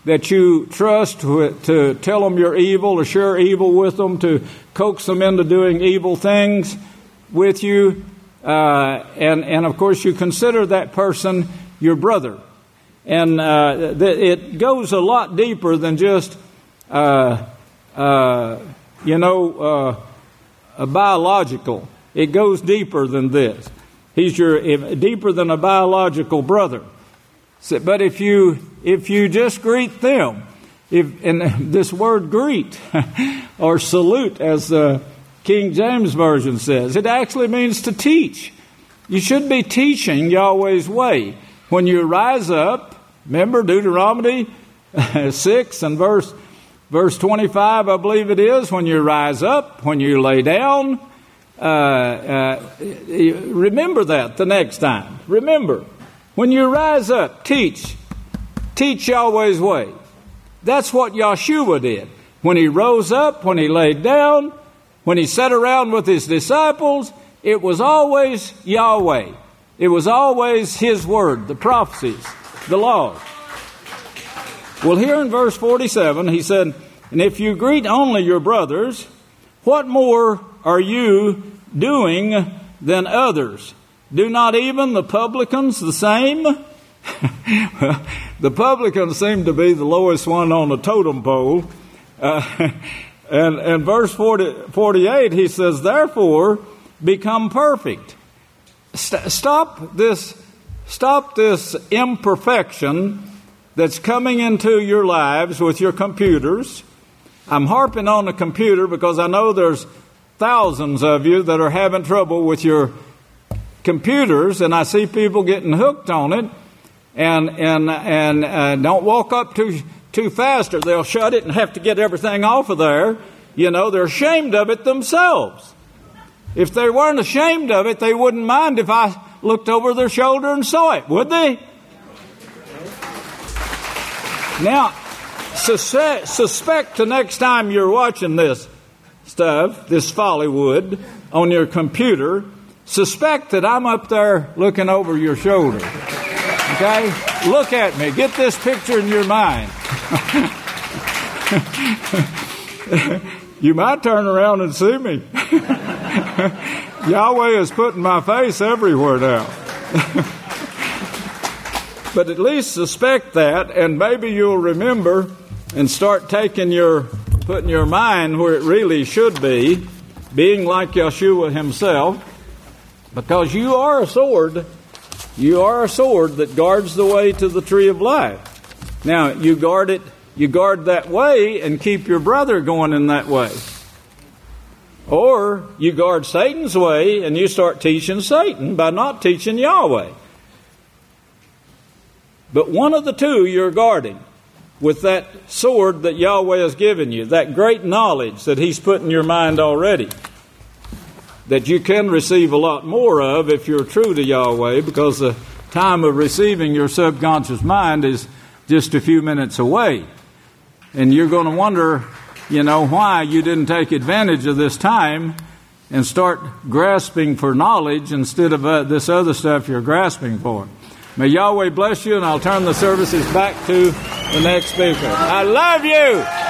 S6: that you trust to, to tell them you're evil, to share evil with them, to coax them into doing evil things with you. Uh, and, and, of course, you consider that person your brother. And uh, th- it goes a lot deeper than just, uh, uh, you know, uh, a biological. It goes deeper than this. He's your if, deeper than a biological brother. So, but if you if you just greet them, if and this word greet or salute, as the King James Version says, it actually means to teach. You should be teaching Yahweh's way. When you rise up, remember Deuteronomy six and verse verse twenty-five, I believe it is. When you rise up, when you lay down, uh, uh, remember that the next time. Remember, when you rise up, teach, teach Yahweh's way. That's what Yeshua did. When he rose up, when he laid down, when he sat around with his disciples, it was always Yahweh. It was always his word, the prophecies, the law. Well, here in verse forty-seven, he said, and if you greet only your brothers, what more are you doing than others? Do not even the publicans the same? The publicans seem to be the lowest one on the totem pole. Uh, and in verse forty, forty-eight, he says, therefore, become perfect. St- stop this, stop this imperfection that's coming into your lives with your computers. I'm harping on the computer because I know there's thousands of you that are having trouble with your computers, and I see people getting hooked on it. And and and uh, don't walk up too too fast, or they'll shut it and have to get everything off of there. You know, they're ashamed of it themselves. If they weren't ashamed of it, they wouldn't mind if I looked over their shoulder and saw it, would they? Now, suspect, suspect the next time you're watching this stuff, this Follywood, on your computer, suspect that I'm up there looking over your shoulder. Okay? Look at me. Get this picture in your mind. You might turn around and see me. Yahweh is putting my face everywhere now. But at least suspect that, and maybe you'll remember and start taking your, putting your mind where it really should be, being like Yeshua himself, because you are a sword. You are a sword that guards the way to the tree of life. Now, you guard it, you guard that way and keep your brother going in that way. Or you guard Satan's way and you start teaching Satan by not teaching Yahweh. But one of the two you're guarding with that sword that Yahweh has given you, that great knowledge that he's put in your mind already, that you can receive a lot more of if you're true to Yahweh, because the time of receiving your subconscious mind is just a few minutes away. And you're going to wonder, you know, why you didn't take advantage of this time and start grasping for knowledge instead of uh, this other stuff you're grasping for. May Yahweh bless you, and I'll turn the services back to the next speaker. I love you!